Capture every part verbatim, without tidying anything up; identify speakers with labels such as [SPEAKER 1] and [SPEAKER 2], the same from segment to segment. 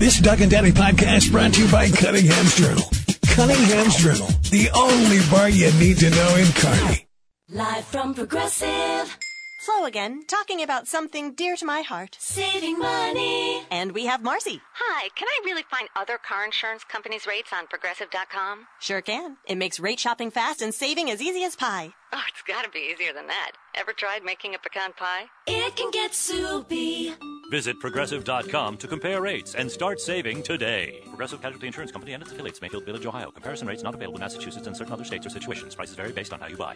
[SPEAKER 1] This Doug and Daddy podcast brought to you by Cunningham's Journal. Cunningham's Journal, the only bar you need to know in Kearney.
[SPEAKER 2] Live from Progressive.
[SPEAKER 3] Flo again, talking about something dear to my heart.
[SPEAKER 2] Saving money.
[SPEAKER 3] And we have Marcy.
[SPEAKER 4] Hi, can I really find other car insurance companies' rates on Progressive dot com?
[SPEAKER 3] Sure can. It makes rate shopping fast and saving as easy as pie.
[SPEAKER 4] Oh, it's got to be easier than that. Ever tried making a pecan pie?
[SPEAKER 2] It can get soupy.
[SPEAKER 5] Visit Progressive dot com to compare rates and start saving today. Progressive Casualty Insurance Company and its affiliates, Mayfield Village, Ohio. Comparison rates not available in Massachusetts and certain other states or situations. Prices vary based on how you buy.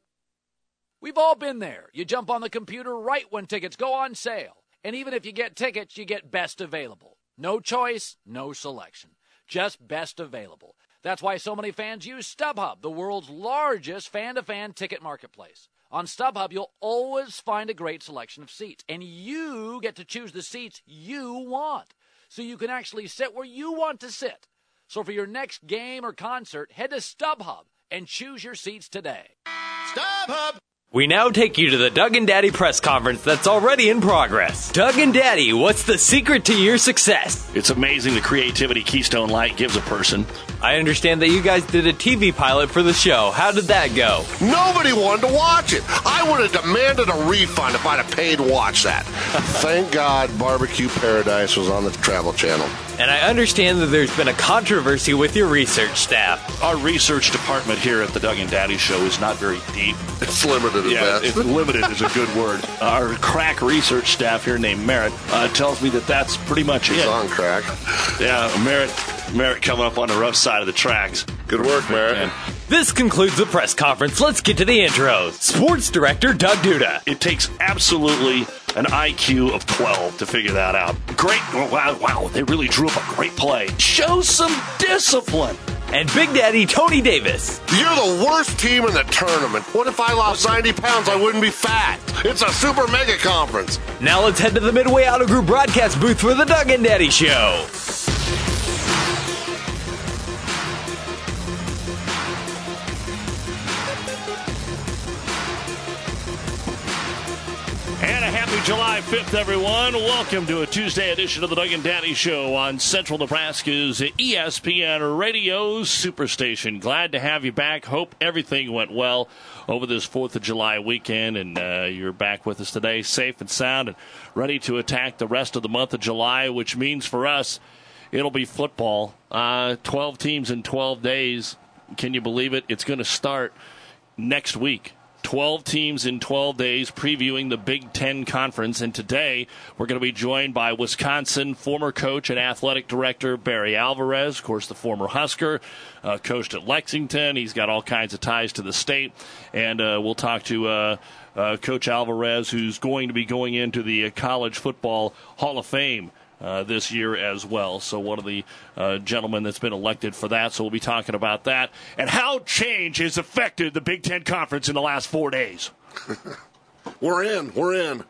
[SPEAKER 6] We've all been there. You jump on the computer right when tickets go on sale. And even if you get tickets, you get best available. No choice, no selection. Just best available. That's why so many fans use StubHub, the world's largest fan-to-fan ticket marketplace. On StubHub, you'll always find a great selection of seats. And you get to choose the seats you want. So you can actually sit where you want to sit. So for your next game or concert, head to StubHub and choose your seats today.
[SPEAKER 7] StubHub!
[SPEAKER 8] We now take you to the Doug and Daddy press conference that's already in progress. Doug and Daddy, what's the secret to your success?
[SPEAKER 7] It's amazing the creativity Keystone Light gives a person.
[SPEAKER 8] I understand that you guys did a T V pilot for the show. How did that go?
[SPEAKER 9] Nobody wanted to watch it. I would have demanded a refund if I'd have paid to watch that. Thank God Barbecue Paradise was on the Travel Channel.
[SPEAKER 8] And I understand that there's been a controversy with your research staff.
[SPEAKER 7] Our research department here at the Doug and Daddy Show is not very deep.
[SPEAKER 9] It's limited at
[SPEAKER 7] yeah,
[SPEAKER 9] best.
[SPEAKER 7] It's limited is a good word. Our crack research staff here named Merritt uh, tells me that that's pretty much
[SPEAKER 9] He's
[SPEAKER 7] it.
[SPEAKER 9] on crack.
[SPEAKER 7] Yeah, Merritt, Merritt coming up on the rough side of the tracks.
[SPEAKER 9] Good work, Merritt.
[SPEAKER 7] And
[SPEAKER 8] this concludes the press conference. Let's get to the intros. Sports Director Doug Duda.
[SPEAKER 7] It takes absolutely an I Q of twelve to figure that out. Great. Wow, wow. They really drew up a great play. Show some discipline.
[SPEAKER 8] And Big Daddy Tony Davis.
[SPEAKER 9] You're the worst team in the tournament. What if I lost ninety pounds? I wouldn't be fat. It's a super mega conference.
[SPEAKER 8] Now let's head to the Midway Auto Group broadcast booth for the Doug and Daddy Show.
[SPEAKER 7] And a happy July fifth, everyone. Welcome to a Tuesday edition of the Doug and Daddy Show on Central Nebraska's E S P N Radio Superstation. Glad to have you back. Hope everything went well over this fourth of July weekend, and uh, you're back with us today, safe and sound, and ready to attack the rest of the month of July, which means for us, it'll be football. Uh, twelve teams in twelve days. Can you believe it? It's going to start next week. twelve teams in twelve days previewing the Big Ten Conference. And today we're going to be joined by Wisconsin former coach and athletic director Barry Alvarez, of course, the former Husker, uh, coached at Lexington. He's got all kinds of ties to the state. And uh, we'll talk to uh, uh, Coach Alvarez, who's going to be going into the uh, College Football Hall of Fame Uh, this year as well. So one of the uh, gentlemen that's been elected for that. So we'll be talking about that and how change has affected the Big Ten Conference in the last four days.
[SPEAKER 9] We're in. We're in.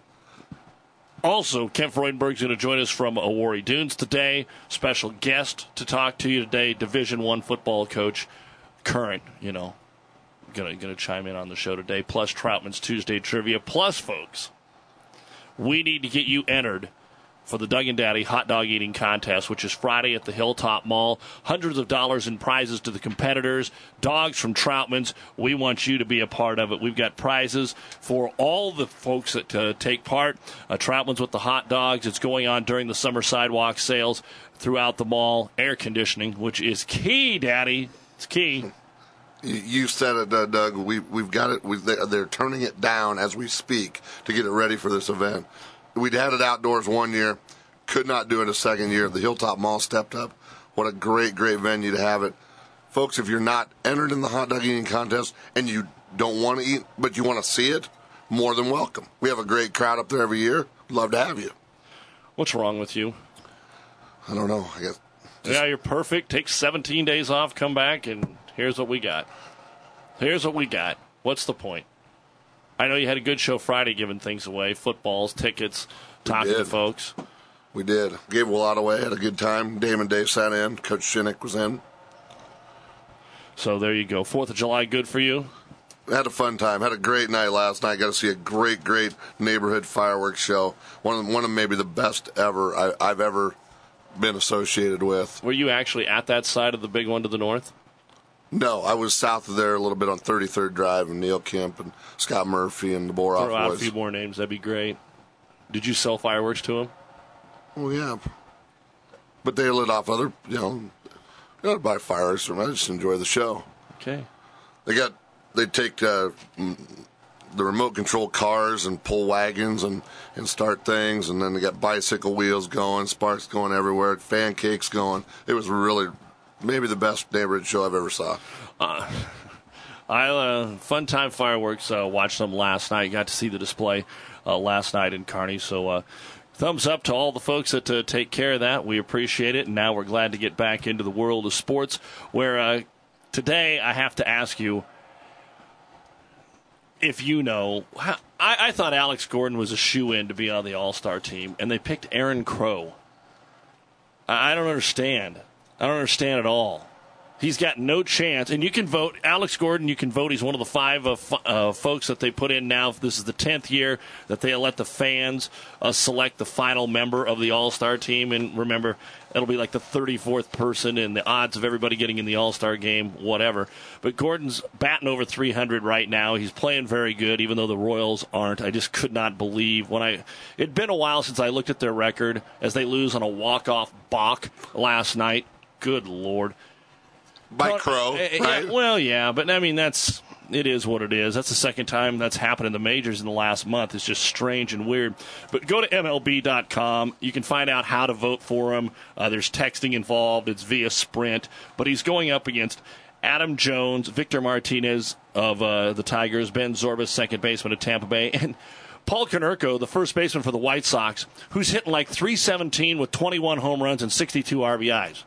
[SPEAKER 7] Also, Kent Freudenberg's going to join us from Awarri Dunes today. Special guest to talk to you today, Division One football coach, current, you know, going to going to chime in on the show today. Plus Troutman's Tuesday trivia. Plus, folks, we need to get you entered for the Doug and Daddy Hot Dog Eating Contest, which is Friday at the Hilltop Mall. Hundreds of dollars in prizes to the competitors. Dogs from Troutman's. We want you to be a part of it. We've got prizes for all the folks that uh, take part. Uh, Troutman's with the hot dogs. It's going on during the summer sidewalk sales throughout the mall. Air conditioning, which is key, Daddy. It's key.
[SPEAKER 9] You said it, uh, Doug. We, we've got it. We, they're turning it down as we speak to get it ready for this event. We'd had it outdoors one year, could not do it a second year. The Hilltop Mall stepped up. What a great, great venue to have it. Folks, if you're not entered in the hot dog eating contest and you don't want to eat, but you want to see it, more than welcome. We have a great crowd up there every year. Love to have you.
[SPEAKER 7] What's wrong with you?
[SPEAKER 9] I don't know. I guess.
[SPEAKER 7] Just... Yeah, you're perfect. Take seventeen days off, come back, and here's what we got. Here's what we got. What's the point? I know you had a good show Friday giving things away, footballs, tickets, talking to folks.
[SPEAKER 9] We did. Gave a lot away, had a good time. Damon Day sat in. Coach Shinnick was in.
[SPEAKER 7] So there you go. Fourth of July, good for you?
[SPEAKER 9] Had a fun time. Had a great night last night. Got to see a great, great neighborhood fireworks show. One of, one of maybe the best ever I, I've ever been associated with.
[SPEAKER 7] Were you actually at that side of the big one to the north?
[SPEAKER 9] No, I was south of there a little bit on thirty-third Drive, and Neil Kemp and Scott Murphy and the Boroff
[SPEAKER 7] Throw out
[SPEAKER 9] boys.
[SPEAKER 7] a few more names. That'd be great. Did you sell fireworks to them?
[SPEAKER 9] Oh, yeah. But they lit off other, you know, you don't buy fireworks from them. I just enjoy the show.
[SPEAKER 7] Okay.
[SPEAKER 9] They got, they take uh, the remote control cars and pull wagons and, and start things, and then they got bicycle wheels going, sparks going everywhere, fan cakes going. It was really maybe the best neighborhood show I've ever saw.
[SPEAKER 7] Uh, I uh, fun time fireworks. Uh, watched them last night. Got to see the display uh, last night in Kearney. So uh, thumbs up to all the folks that uh, take care of that. We appreciate it. And now we're glad to get back into the world of sports, where uh, today I have to ask you if you know. How, I, I thought Alex Gordon was a shoo-in to be on the All-Star team, and they picked Aaron Crow. I, I don't understand. I don't understand at all. He's got no chance. And you can vote. Alex Gordon, you can vote. He's one of the five uh, f- uh, folks that they put in now. This is the tenth year that they let the fans uh, select the final member of the All-Star team. And remember, it'll be like the thirty-fourth person, and the odds of everybody getting in the All-Star game, whatever. But Gordon's batting over three hundred right now. He's playing very good, even though the Royals aren't. I just could not believe when I. It'd been a while since I looked at their record as they lose on a walk-off balk last night. Good Lord.
[SPEAKER 9] By Crow, right?
[SPEAKER 7] Yeah, well, yeah, but I mean, that's it is what it is. That's the second time that's happened in the majors in the last month. It's just strange and weird. But go to M L B dot com. You can find out how to vote for him. Uh, there's texting involved. It's via Sprint. But he's going up against Adam Jones, Victor Martinez of uh, the Tigers, Ben Zorbas, second baseman of Tampa Bay, and Paul Konerko, the first baseman for the White Sox, who's hitting like three seventeen with twenty-one home runs and sixty-two R B Is.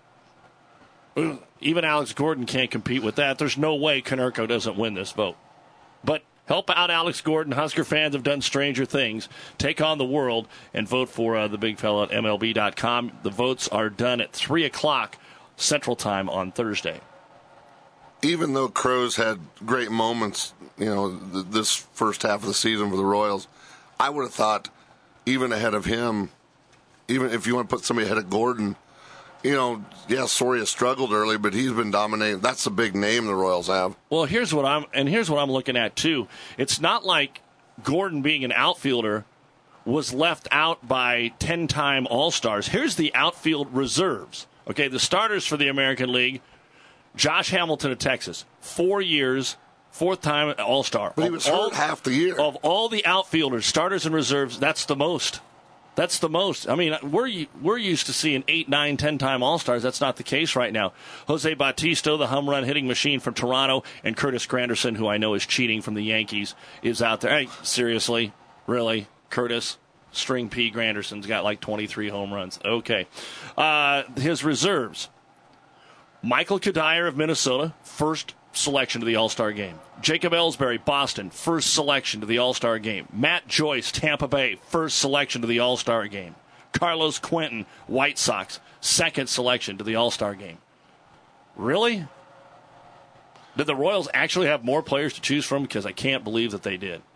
[SPEAKER 7] Even Alex Gordon can't compete with that. There's no way Konerko doesn't win this vote. But help out Alex Gordon. Husker fans have done stranger things. Take on the world and vote for uh, the big fella at M L B dot com. The votes are done at three o'clock Central Time on Thursday.
[SPEAKER 9] Even though Crows had great moments, you know, th- this first half of the season for the Royals, I would have thought even ahead of him, even if you want to put somebody ahead of Gordon, you know, yeah, Soria struggled early, but he's been dominating. That's the big name the Royals have.
[SPEAKER 7] Well, here's what I'm and here's what I'm looking at too. It's not like Gordon being an outfielder was left out by ten-time All-Stars. Here's the outfield reserves. Okay, the starters for the American League: Josh Hamilton of Texas, four years, fourth-time All-Star.
[SPEAKER 9] But he was hurt half the year.
[SPEAKER 7] Of all the outfielders, starters and reserves, that's the most. That's the most. I mean, we're we're used to seeing eight, nine, ten-time All-Stars. That's not the case right now. Jose Bautista, the home run hitting machine from Toronto, and Curtis Granderson, who I know is cheating from the Yankees, is out there. Hey, seriously? Really? Curtis? String P. Granderson's got like twenty-three home runs. Okay. Uh, his reserves. Michael Kadire of Minnesota, first selection to the All-Star game. Jacob Ellsbury, Boston, first selection to the All-Star game. Matt Joyce, Tampa Bay, first selection to the All-Star game. Carlos Quentin, White Sox, second selection to the All-Star game. Really? Did the Royals actually have more players to choose from? Because I can't believe that they did.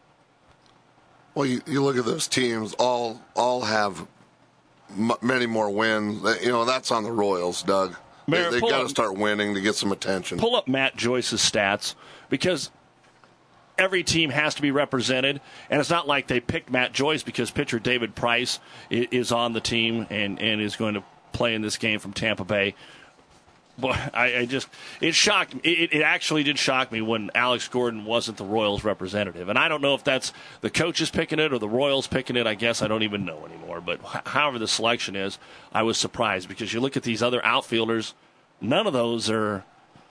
[SPEAKER 9] Well, you, you look at those teams, all all have m- many more wins. You know, that's on the Royals, Doug.
[SPEAKER 7] Mayor,
[SPEAKER 9] they they got to
[SPEAKER 7] up,
[SPEAKER 9] start winning to get some attention.
[SPEAKER 7] Pull up Matt Joyce's stats, because every team has to be represented, and it's not like they picked Matt Joyce because pitcher David Price is on the team and, and is going to play in this game from Tampa Bay. Boy, I, I just it shocked me. It, it actually did shock me when Alex Gordon wasn't the Royals representative, and I don't know if that's the coaches picking it or the Royals picking it. I guess I don't even know anymore. But however the selection is, I was surprised, because you look at these other outfielders, none of those are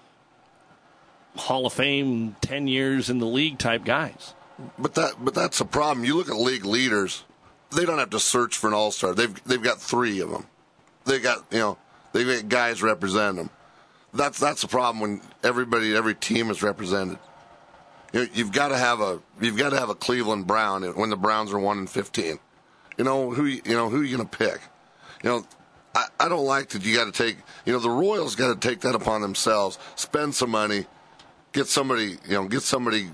[SPEAKER 7] Hall of Fame, ten years in the league type guys.
[SPEAKER 9] But that but that's a problem. You look at league leaders; they don't have to search for an all-star. They've they've got three of them. They got you know they got guys representing them. That's that's the problem when everybody, every team is represented. You know, you've got to have a you've got to have a Cleveland Brown when the Browns are one and fifteen. You know who you know who you going to pick. You know, I, I don't like that. You got to take you know the Royals got to take that upon themselves. Spend some money, get somebody you know get somebody,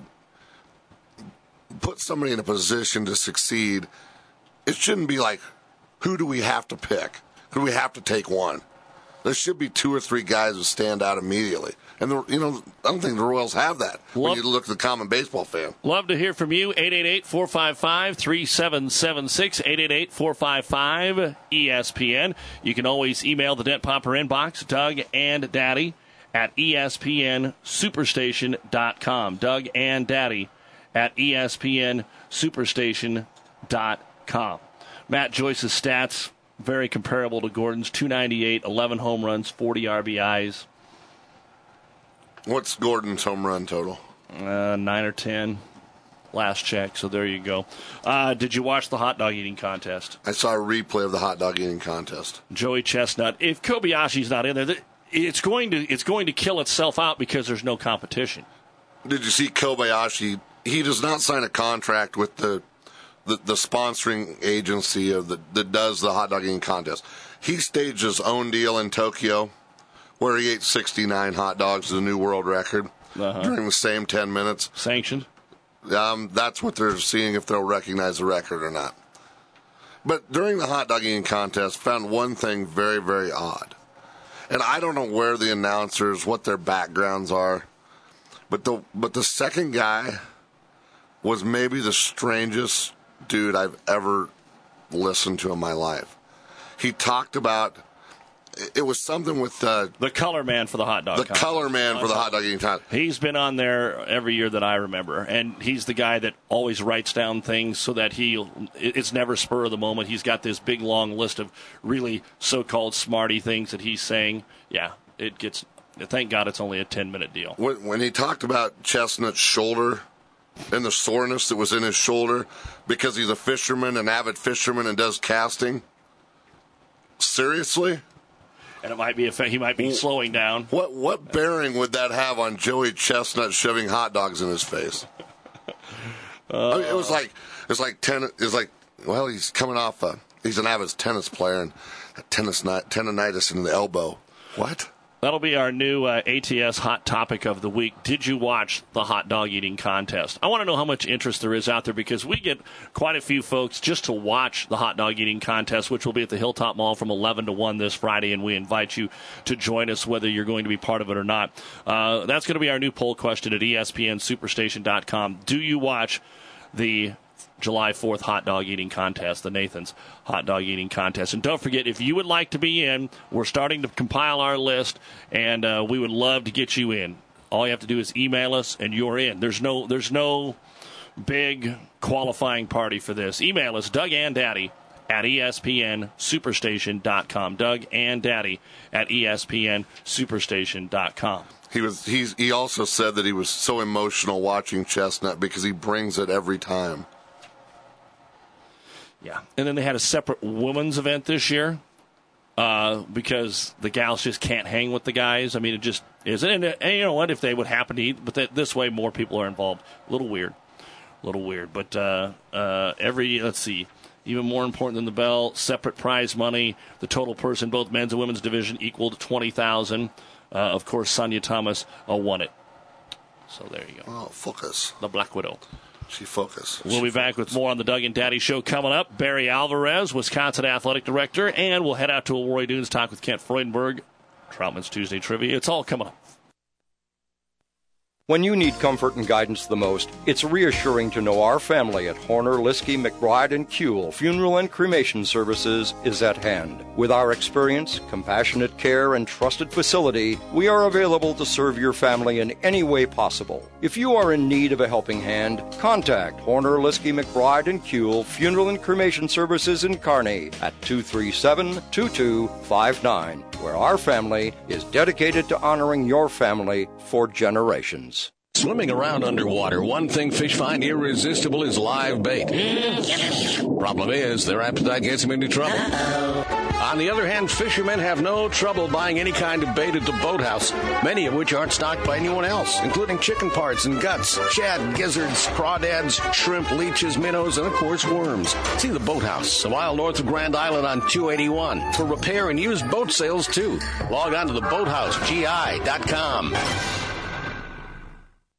[SPEAKER 9] put somebody in a position to succeed. It shouldn't be like, who do we have to pick? Because we have to take one. There should be two or three guys who stand out immediately. And, the, you know, I don't think the Royals have that
[SPEAKER 7] Love,
[SPEAKER 9] when you look at the common baseball fan.
[SPEAKER 7] Love to hear from you. eight eight eight, four five five, three seven seven six, eight eight eight, four five five, E S P N. You can always email the Dent Popper inbox, Doug and Daddy at E S P N superstation dot com. Doug and Daddy at E S P N superstation dot com. Matt Joyce's stats, very comparable to Gordon's. two ninety-eight, eleven home runs, forty R B Is.
[SPEAKER 9] What's Gordon's home run total?
[SPEAKER 7] Uh, nine or ten. Last check, so there you go. Uh, did you watch the hot dog eating contest?
[SPEAKER 9] I saw a replay of the hot dog eating contest.
[SPEAKER 7] Joey Chestnut. If Kobayashi's not in there, it's going to it's going to kill itself out because there's no competition.
[SPEAKER 9] Did you see Kobayashi? He does not sign a contract with the the, the sponsoring agency of the that does the hot dog eating contest. He staged his own deal in Tokyo, where he ate sixty-nine hot dogs, the new world record, uh-huh. during the same ten minutes.
[SPEAKER 7] Sanctioned?
[SPEAKER 9] Um, that's what they're seeing, if they'll recognize the record or not. But during the hot dog eating contest, found one thing very, very odd. And I don't know where the announcers, what their backgrounds are, but the but the second guy was maybe the strangest dude I've ever listened to in my life. He talked about, it was something with uh,
[SPEAKER 7] the color man for the hot dog.
[SPEAKER 9] The
[SPEAKER 7] contest.
[SPEAKER 9] color man for the hot dog eating contest.
[SPEAKER 7] He's been on there every year that I remember, and he's the guy that always writes down things so that he it's never spur of the moment. He's got this big long list of really so-called smarty things that he's saying. Yeah, it gets. Thank God it's only a ten-minute deal.
[SPEAKER 9] When, when he talked about Chestnut's shoulder and the soreness that was in his shoulder because he's a fisherman, an avid fisherman, and does casting. Seriously?
[SPEAKER 7] And it might be a, he might be slowing down.
[SPEAKER 9] What what bearing would that have on Joey Chestnut shoving hot dogs in his face? uh, I mean, it was like it was like ten. It was like well, he's coming off. A, he's an avid tennis player and a tennis tendonitis in the elbow. What?
[SPEAKER 7] That'll be our new uh, A T S hot topic of the week. Did you watch the hot dog eating contest? I want to know how much interest there is out there because we get quite a few folks just to watch the hot dog eating contest, which will be at the Hilltop Mall from eleven to one this Friday, and we invite you to join us whether you're going to be part of it or not. Uh, that's going to be our new poll question at E S P N superstation dot com. Do you watch the July fourth hot dog eating contest, the Nathan's hot dog eating contest? And don't forget, if you would like to be in, we're starting to compile our list, and uh, we would love to get you in. All you have to do is email us, and you're in. There's no there's no big qualifying party for this. Email us, Doug and Daddy at E S P N superstation dot com. Doug and Daddy at E S P N superstation dot com.
[SPEAKER 9] He was he's he also said that he was so emotional watching Chestnut because he brings it every time.
[SPEAKER 7] Yeah, and then they had a separate women's event this year uh, because the gals just can't hang with the guys. I mean, it just isn't. And, and you know what? If they would happen to eat, but that, this way more people are involved. A little weird, a little weird. But uh, uh, every let's see, even more important than the bell, separate prize money. The total purse in both men's and women's division equaled twenty thousand. Uh, of course, Sonia Thomas uh, won it. So there you go.
[SPEAKER 9] Oh, focus.
[SPEAKER 7] The Black Widow.
[SPEAKER 9] She focused.
[SPEAKER 7] We'll
[SPEAKER 9] she
[SPEAKER 7] be back
[SPEAKER 9] focused.
[SPEAKER 7] with more on the Doug and Daddy Show coming up. Barry Alvarez, Wisconsin Athletic Director, and we'll head out to a Roy Dunes talk with Kent Freudenberg. Troutman's Tuesday Trivia. It's all coming up.
[SPEAKER 10] When you need comfort and guidance the most, it's reassuring to know our family at Horner, Liskey, McBride, and Kuehl Funeral and Cremation Services is at hand. With our experience, compassionate care, and trusted facility, we are available to serve your family in any way possible. If you are in need of a helping hand, contact Horner, Liskey, McBride, and Kuehl Funeral and Cremation Services in Kearney at two three seven, two two five nine, where our family is dedicated to honoring your family for generations.
[SPEAKER 11] Swimming around underwater, one thing fish find irresistible is live bait. Problem is, their appetite gets them into trouble. On the other hand, fishermen have no trouble buying any kind of bait at the boathouse, many of which aren't stocked by anyone else, including chicken parts and guts, shad, gizzards, crawdads, shrimp, leeches, minnows, and of course worms. See the Boathouse, a mile north of Grand Island on two eighty-one, for repair and used boat sales too. Log on to the boathouse G I dot com.
[SPEAKER 7] Hey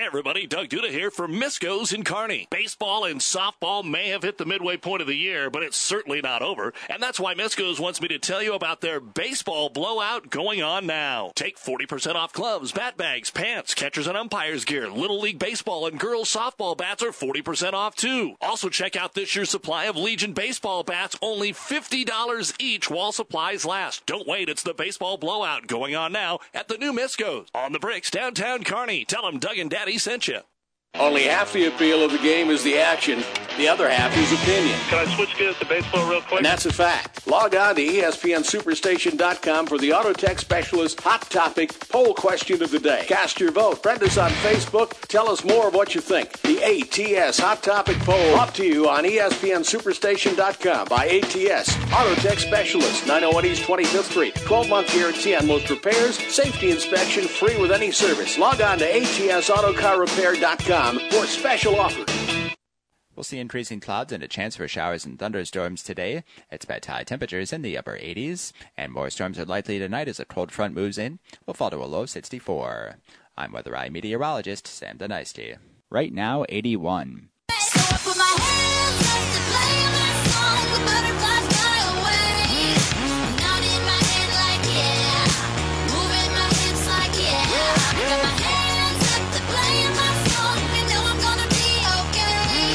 [SPEAKER 7] everybody, Doug Duda here for Misco's in Kearney. Baseball and softball may have hit the midway point of the year, but it's certainly not over. And that's why Misco's wants me to tell you about their baseball blowout going on now. Take forty percent off gloves, bat bags, pants, catchers and umpires gear. Little League Baseball and girls softball bats are forty percent off too. Also check out this year's supply of Legion baseball bats, only fifty dollars each while supplies last. Don't wait, it's the baseball blowout going on now at the new Misco's on the Bricks, downtown Kearney. Tell them Doug and Daddy sent you.
[SPEAKER 11] Only half the appeal of the game is the action. The other half is opinion.
[SPEAKER 12] Can I switch gears to baseball real quick?
[SPEAKER 11] And that's a fact. Log on to E S P N Superstation dot com for the Auto Tech Specialist Hot Topic Poll Question of the Day. Cast your vote. Friend us on Facebook. Tell us more of what you think. The A T S Hot Topic Poll up to you on E S P N Superstation dot com by A T S Auto Tech Specialist, nine oh one East twenty-fifth Street. twelve-month guarantee on most repairs. Safety inspection free with any service. Log on to A T S Auto Car Repair dot com for special offers.
[SPEAKER 13] We'll see increasing clouds and a chance for showers and thunderstorms today. Expect high temperatures in the upper eighties, and more storms are likely tonight as a cold front moves in. We'll fall to a low sixty-four. I'm Weather Eye meteorologist Sam Denisty. Right now, eighty-one.
[SPEAKER 2] So I put my hands up to play my song. The butterflies fly away. Nodding my head like yeah, moving my hips like yeah. I got my hands up to play my song. You know I'm gonna be okay.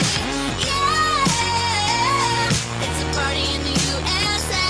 [SPEAKER 2] Yeah, it's a party in the U S A.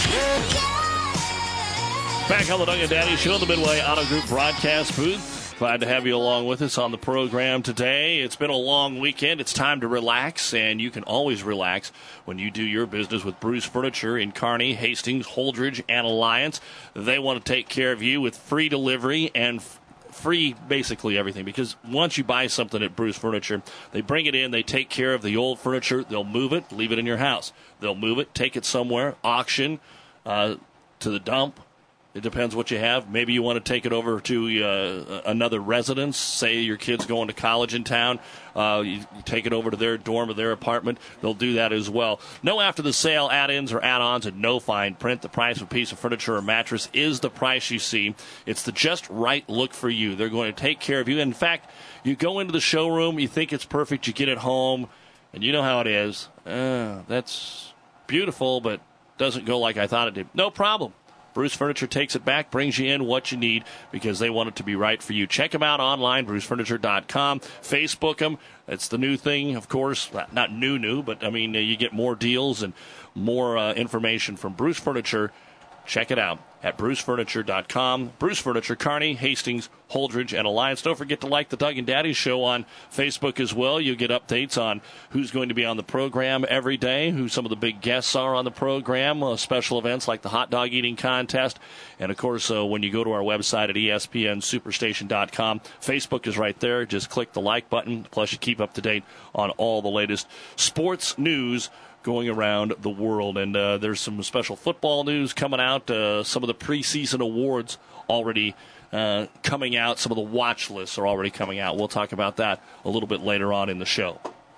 [SPEAKER 2] Yeah.
[SPEAKER 7] Back on the Doug and Daddy Show, the Midway Auto Group broadcast booth. Glad to have you along with us on the program today. It's been a long weekend. It's time to relax, and you can always relax when you do your business with Bruce Furniture in Kearney, Hastings, Holdridge, and Alliance. They want to take care of you with free delivery and f- free basically everything, because once you buy something at Bruce Furniture, they bring it in, they take care of the old furniture, they'll move it, leave it in your house. They'll move it, take it somewhere, auction, uh, to the dump. It depends what you have. Maybe you want to take it over to uh, another residence. Say your kid's going to college in town. Uh, you, you take it over to their dorm or their apartment. They'll do that as well. No after-the-sale add-ins or add-ons and no fine print. The price of a piece of furniture or mattress is the price you see. It's the just right look for you. They're going to take care of you. In fact, you go into the showroom, you think it's perfect, you get it home, and you know how it is. Uh, that's beautiful, but doesn't go like I thought it did. No problem. Bruce Furniture takes it back, brings you in what you need because they want it to be right for you. Check them out online, bruce furniture dot com. Facebook them. It's the new thing, of course. Not new, new, but, I mean, uh, you get more deals and more uh, information from Bruce Furniture. Check it out at bruce furniture dot com. Bruce Furniture, Kearney, Hastings, Holdridge, and Alliance. Don't forget to like the Doug and Daddy Show on Facebook as well. You'll get updates on who's going to be on the program every day, who some of the big guests are on the program, uh, special events like the hot dog eating contest. And, of course, uh, when you go to our website at E S P N superstation dot com, Facebook is right there. Just click the like button. Plus, you keep up to date on all the latest sports news going around the world. And uh, there's some special football news coming out. Uh, some of the preseason awards already uh, coming out. Some of the watch lists are already coming out. We'll talk about that a little bit later on in the show.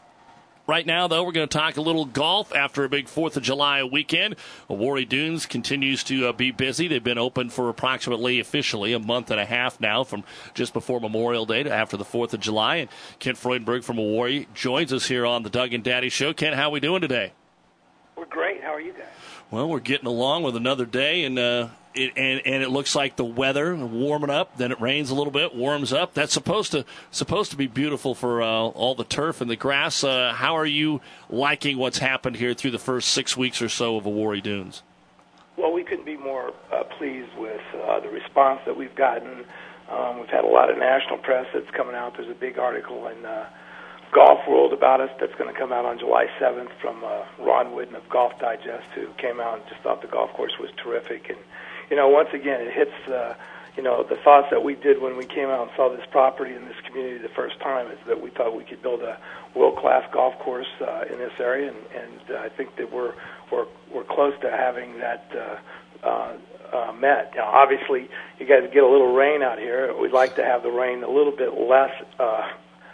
[SPEAKER 7] Right now, though, we're going to talk a little golf after a big fourth of July weekend. Awarey Dunes continues to uh, be busy. They've been open for approximately, officially, a month and a half now, from just before Memorial Day to after the fourth of July. And Kent Freudenberg from Awarey joins us here on the Doug and Daddy Show. Kent, how are we doing today?
[SPEAKER 14] We're great. How are you guys?
[SPEAKER 7] Well, we're getting along with another day, and uh, it, and and it looks like the weather warming up. Then it rains a little bit, warms up. That's supposed to supposed to be beautiful for uh, all the turf and the grass. Uh, how are you liking what's happened here through the first six weeks or so of Awarey Dunes?
[SPEAKER 14] Well, we couldn't be more uh, pleased with uh, the response that we've gotten. Um, we've had a lot of national press that's coming out. There's a big article in uh, Golf World about us that's going to come out on July seventh from uh, Ron Whidden of Golf Digest, who came out and just thought the golf course was terrific. And, you know, once again, it hits, uh, you know, the thoughts that we did when we came out and saw this property in this community the first time is that we thought we could build a world-class golf course uh, in this area, and, and uh, I think that we're, we're, we're close to having that uh, uh, uh, met. Now, obviously, you guys get a little rain out here. We'd like to have the rain a little bit less uh,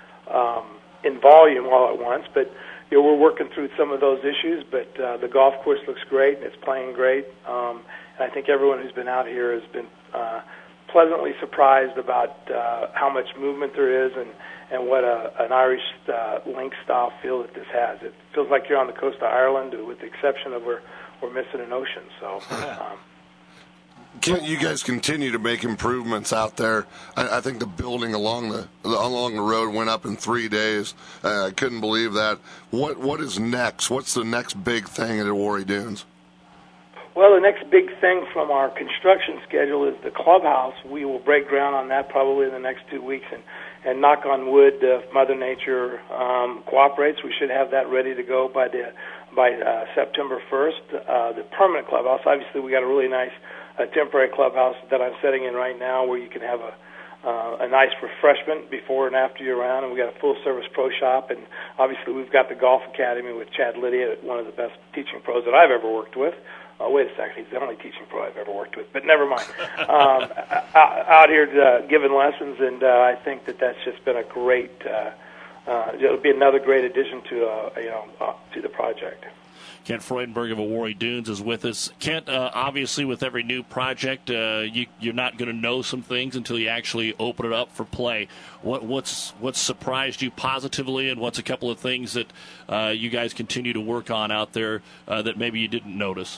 [SPEAKER 14] um, in volume all at once, but you know, we're working through some of those issues, but uh, the golf course looks great, and it's playing great, um, and I think everyone who's been out here has been uh, pleasantly surprised about uh, how much movement there is and, and what a, an Irish uh, link style feel that this has. It feels like you're on the coast of Ireland, with the exception of where we're missing an ocean. So. Um,
[SPEAKER 9] Can you guys continue to make improvements out there? I, I think the building along the along the road went up in three days. Uh, I couldn't believe that. What what is next? What's the next big thing at Awory Dunes?
[SPEAKER 14] Well, the next big thing from our construction schedule is the clubhouse. We will break ground on that probably in the next two weeks, and, and knock on wood, uh, if Mother Nature um, cooperates, we should have that ready to go by the by uh, September first. Uh, the permanent clubhouse, obviously, we got a really nice a temporary clubhouse that I'm setting in right now where you can have a uh, a nice refreshment before and after you're around, and we got a full-service pro shop, and obviously we've got the Golf Academy with Chad Lydia, one of the best teaching pros that I've ever worked with. Oh, wait a second, he's the only teaching pro I've ever worked with, but never mind. Um, out here uh, giving lessons, and uh, I think that that's just been a great, uh, uh, it'll be another great addition to, uh, you know, uh, to the project.
[SPEAKER 7] Kent Freudenberg of Awory Dunes is with us. Kent, uh, obviously with every new project, uh, you, you're not going to know some things until you actually open it up for play. What, what's what's surprised you positively, and what's a couple of things that uh, you guys continue to work on out there uh, that maybe you didn't notice?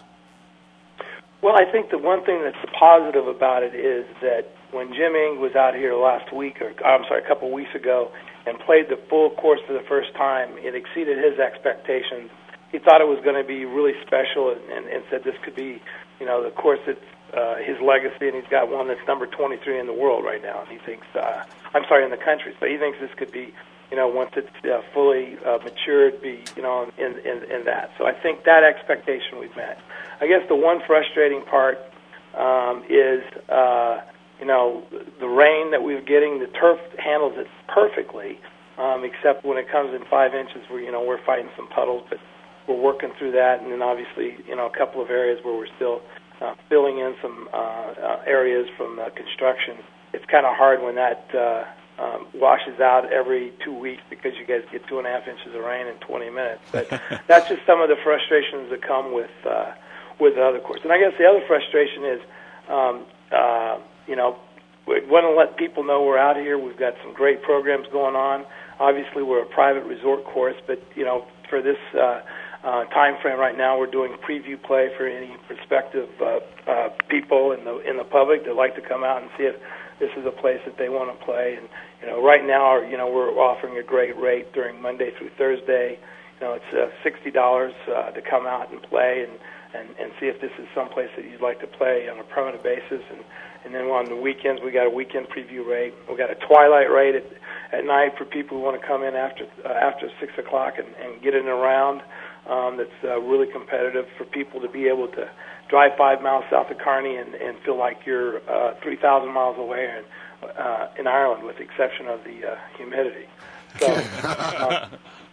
[SPEAKER 14] Well, I think the one thing that's positive about it is that when Jim Ing was out here last week, or I'm sorry, a couple of weeks ago, and played the full course for the first time, it exceeded his expectations. He thought it was going to be really special, and, and, and said this could be, you know, the course that's uh, his legacy, and he's got one that's number twenty-three in the world right now, and he thinks, uh, I'm sorry, in the country, so he thinks this could be, you know, once it's uh, fully uh, matured, be, you know, in, in, in that. So I think that expectation we've met. I guess the one frustrating part um, is, uh, you know, the rain that we're getting. The turf handles it perfectly, um, except when it comes in five inches, where, you know, we're fighting some puddles, but we're working through that, and then obviously, you know, a couple of areas where we're still uh, filling in some uh, uh, areas from uh, construction. It's kind of hard when that uh, um, washes out every two weeks because you guys get two and a half inches of rain in twenty minutes. But that's just some of the frustrations that come with uh, with the other course. And I guess the other frustration is, um, uh, you know, we want to let people know we're out here. We've got some great programs going on. Obviously, we're a private resort course, but, you know, for this uh, uh, time frame right now, we're doing preview play for any prospective uh, uh, people in the in the public that like to come out and see if this is a place that they want to play. And, you know, right now, you know, we're offering a great rate during Monday through Thursday. You know, it's uh, sixty dollars uh, to come out and play and, and, and see if this is someplace that you'd like to play on a permanent basis. And, and then on the weekends, we got a weekend preview rate. We got a twilight rate at, at night for people who want to come in after uh, after six o'clock and, and get in around. Um, that's uh, really competitive for people to be able to drive five miles south of Kearney and, and feel like you're uh, three thousand miles away in, uh, in Ireland, with the exception of the uh, humidity. So, uh,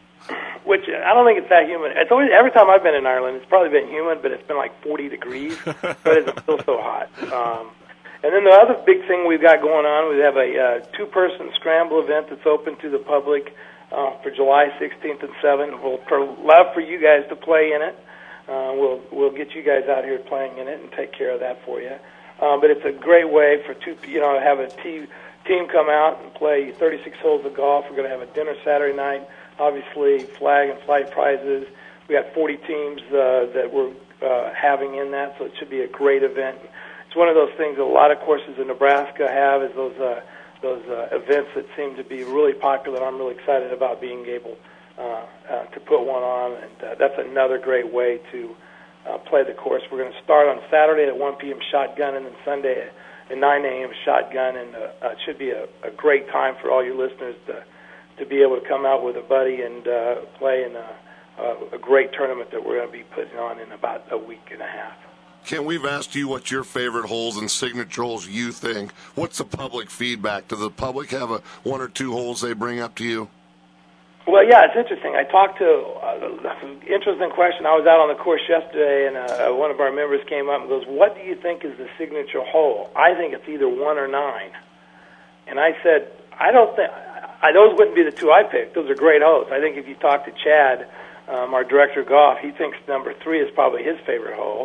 [SPEAKER 14] which I don't think it's that humid. It's always, every time I've been in Ireland, it's probably been humid, but it's been like forty degrees, but it doesn't feel so hot. Um, and then the other big thing we've got going on, we have a uh, two-person scramble event that's open to the public uh, for July sixteenth and seventh. We'll per- love for you guys to play in it. Uh, we'll we'll get you guys out here playing in it and take care of that for you. Uh, but it's a great way for two, you know, to have a team team come out and play thirty-six holes of golf. We're going to have a dinner Saturday night. Obviously, flag and flight prizes. We got forty teams uh, that we're uh, having in that, so it should be a great event. It's one of those things that a lot of courses in Nebraska have, is those uh, those uh, events that seem to be really popular. I'm really excited about being able uh, uh, to put one on, and uh, that's another great way to uh, play the course. We're going to start on Saturday at one p.m. shotgun, and then Sunday at nine a.m. shotgun, and uh, uh, it should be a, a great time for all your listeners to to be able to come out with a buddy and uh, play in a, a, a great tournament that we're going to be putting on in about a week and a half.
[SPEAKER 9] Ken, we've asked you what your favorite holes and signature holes you think. What's the public feedback? Does the public have a one or two holes they bring up to you?
[SPEAKER 14] Well, yeah, it's interesting. I talked to uh, an interesting question. I was out on the course yesterday, and uh, one of our members came up and goes, "What do you think is the signature hole?" I think it's either one or nine. And I said, I don't think... I, those wouldn't be the two I picked. Those are great holes. I think if you talk to Chad, um, our director of golf, he thinks number three is probably his favorite hole.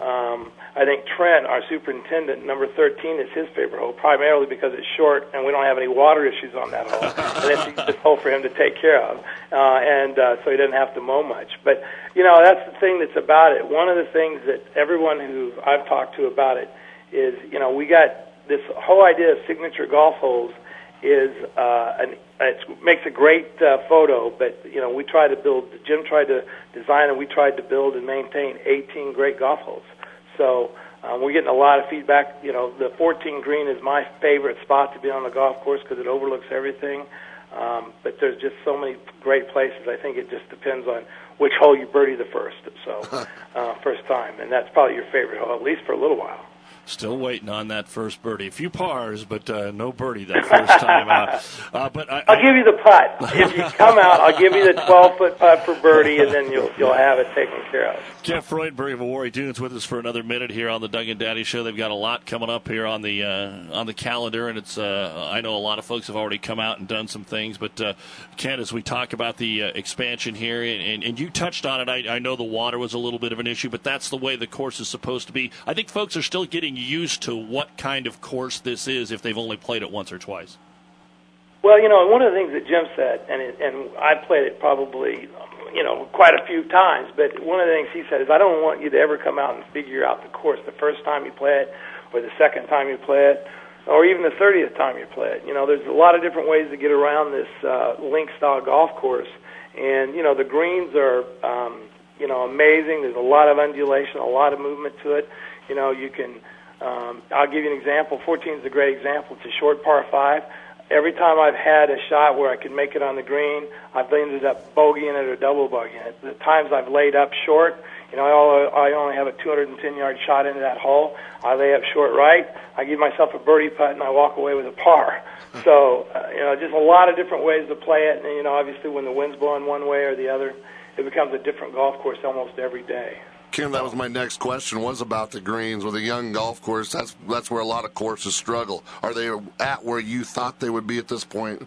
[SPEAKER 14] Um, I think Trent, our superintendent, number thirteen is his favorite hole, primarily because it's short and we don't have any water issues on that hole. And it's the hole for him to take care of, uh, and uh, so he doesn't have to mow much. But, you know, that's the thing that's about it. One of the things that everyone who I've talked to about it is, you know, we got this whole idea of signature golf holes is uh, an it makes a great uh, photo, but you know we tried to build. Jim tried to design, and we tried to build and maintain eighteen great golf holes. So um, we're getting a lot of feedback. You know, the fourteen green is my favorite spot to be on the golf course because it overlooks everything. Um, but there's just so many great places. I think it just depends on which hole you birdie the first. So uh, first time, and that's probably your favorite hole, at least for a little while.
[SPEAKER 7] Still waiting on that first birdie. A few pars, but uh, no birdie that first time out. Uh, but I,
[SPEAKER 14] I'll give you the putt. If you come out, I'll give you the twelve-foot putt for birdie, and then you'll you'll have it taken care of.
[SPEAKER 7] Jeff Freudberg of Warri Dunes with us for another minute here on the Doug and Daddy Show. They've got a lot coming up here on the uh, on the calendar, and it's uh, I know a lot of folks have already come out and done some things. But uh, Ken, as we talk about the uh, expansion here, and, and, and you touched on it, I, I know the water was a little bit of an issue, but that's the way the course is supposed to be. I think folks are still getting used to what kind of course this is if they've only played it once or twice.
[SPEAKER 14] Well, you know, one of the things that Jim said, and it, and I played it probably, you know, quite a few times, but one of the things he said is, I don't want you to ever come out and figure out the course the first time you play it, or the second time you play it, or even the thirtieth time you play it. You know, there's a lot of different ways to get around this uh, link-style golf course, and, you know, the greens are, um, you know, amazing. There's a lot of undulation, a lot of movement to it. You know, you can... Um, I'll give you an example. fourteen is a great example. It's a short par five. Every time I've had a shot where I could make it on the green, I've ended up bogeying it or double bogeying it. The times I've laid up short, you know, I only have a two hundred ten yard shot into that hole. I lay up short right. I give myself a birdie putt, and I walk away with a par. So, uh, you know, just a lot of different ways to play it. And, you know, obviously when the wind's blowing one way or the other, it becomes a different golf course almost every day.
[SPEAKER 9] Kim, that was my next question, was about the greens. With a young golf course, that's that's where a lot of courses struggle. Are they at where you thought they would be at this point?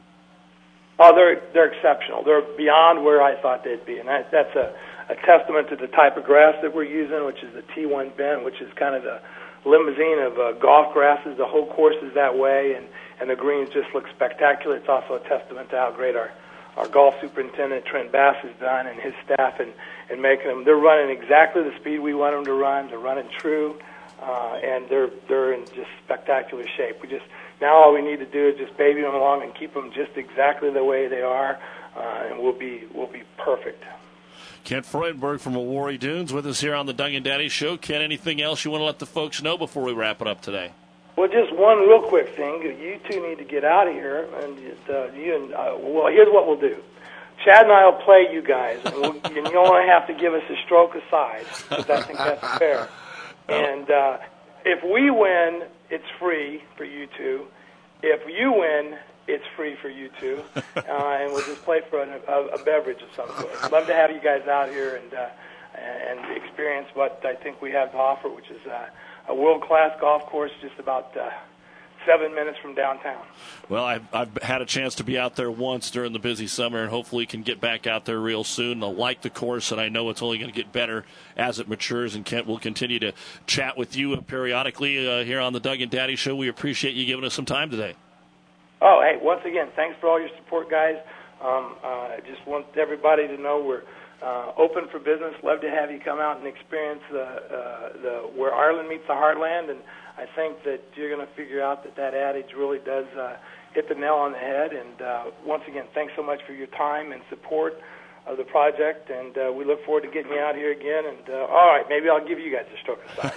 [SPEAKER 14] Oh, they're they're exceptional. They're beyond where I thought they'd be, and that, that's a, a testament to the type of grass that we're using, which is the T one bent, which is kind of the limousine of uh, golf grasses. The whole course is that way, and, and the greens just look spectacular. It's also a testament to how great our our golf superintendent, Trent Bass, has done, and his staff, and, and making them, they're running exactly the speed we want them to run. They're running true, uh, and they're they're in just spectacular shape. We just, now all we need to do is just baby them along and keep them just exactly the way they are, uh, and we'll be, we'll be perfect.
[SPEAKER 7] Ken Freudberg from Warri Dunes with us here on the Doug and Daddy Show. Ken, anything else you want to let the folks know before we wrap it up today?
[SPEAKER 14] Well, just one real quick thing. You two need to get out of here, and uh, you and uh, well, here's what we'll do. Chad and I will play you guys, and, we'll, and you only have to give us a stroke aside, because I think that's fair. And uh, if we win, it's free for you two. If you win, it's free for you two, uh, and we'll just play for a, a, a beverage of some sort. I'd love to have you guys out here and uh, and experience what I think we have to offer, which is uh, a world-class golf course just about uh, seven minutes from downtown.
[SPEAKER 7] Well, I've, I've had a chance to be out there once during the busy summer, and hopefully can get back out there real soon. I like the course, and I know it's only going to get better as it matures, and Kent will continue to chat with you periodically uh, here on the Doug and Daddy Show. We appreciate you giving us some time today.
[SPEAKER 14] Oh, hey, once again, thanks for all your support, guys. Um, uh, I just want everybody to know we're uh, open for business. Love to have you come out and experience the, uh, the where Ireland meets the heartland, and I think that you're going to figure out that that adage really does uh, hit the nail on the head. And uh, once again, thanks so much for your time and support of the project, and uh, we look forward to getting you out here again. And uh, all right, maybe I'll give you guys a stroke aside.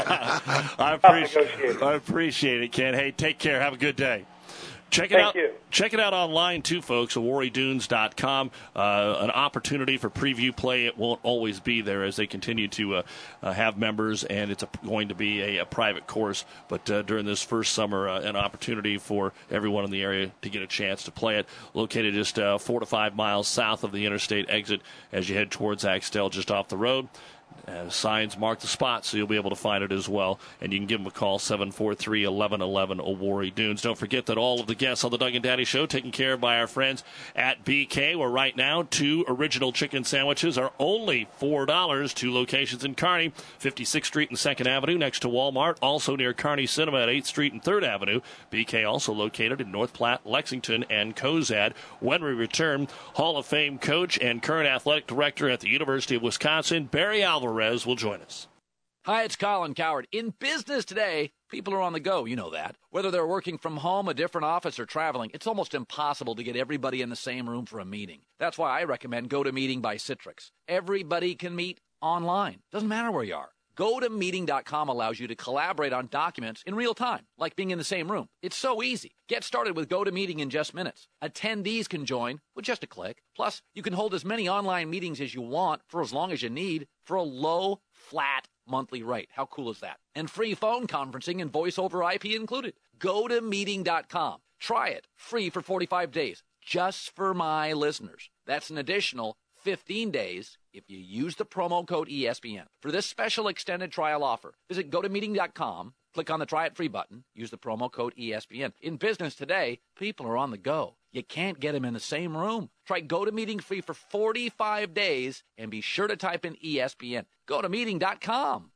[SPEAKER 7] I, appreciate, I appreciate it, Ken. Hey, take care. Have a good day. Check it
[SPEAKER 14] Thank
[SPEAKER 7] out.
[SPEAKER 14] you.
[SPEAKER 7] Check it out online too, folks. At warri dunes dot com. Uh, an opportunity for preview play. It won't always be there as they continue to uh, uh, have members, and it's a, going to be a, a private course. But uh, during this first summer, uh, an opportunity for everyone in the area to get a chance to play it. Located just uh, four to five miles south of the interstate exit as you head towards Axtell, just off the road. Uh, signs mark the spot, so you'll be able to find it as well. And you can give them a call, seven four three, one one one one, Owari Dunes. Don't forget that all of the guests on the Doug and Daddy Show taken care of by our friends at B K, where right now two original chicken sandwiches are only four dollars. Two locations in Kearney, fifty-sixth Street and second Avenue next to Walmart. Also near Kearney Cinema at eighth Street and third Avenue. B K also located in North Platte, Lexington, and Cozad. When we return, Hall of Fame coach and current athletic director at the University of Wisconsin, Barry Alvarez, will join us.
[SPEAKER 6] Hi, it's Colin Coward. In business today, people are on the go. You know that. Whether they're working from home, a different office, or traveling, it's almost impossible to get everybody in the same room for a meeting. That's why I recommend GoToMeeting by Citrix. Everybody can meet online. Doesn't matter where you are. Go to meeting dot com allows you to collaborate on documents in real time, like being in the same room. It's so easy. Get started with GoToMeeting in just minutes. Attendees can join with just a click. Plus, you can hold as many online meetings as you want for as long as you need for a low, flat monthly rate. How cool is that? And free phone conferencing and voice over I P included. Go to meeting dot com. Try it free for forty-five days, just for my listeners. That's an additional fifteen days if you use the promo code E S P N. For this special extended trial offer, visit go to meeting dot com, click on the Try It Free button, use the promo code E S P N. In business today, people are on the go. You can't get them in the same room. Try GoToMeeting free for forty-five days and be sure to type in E S P N. go to meeting dot com.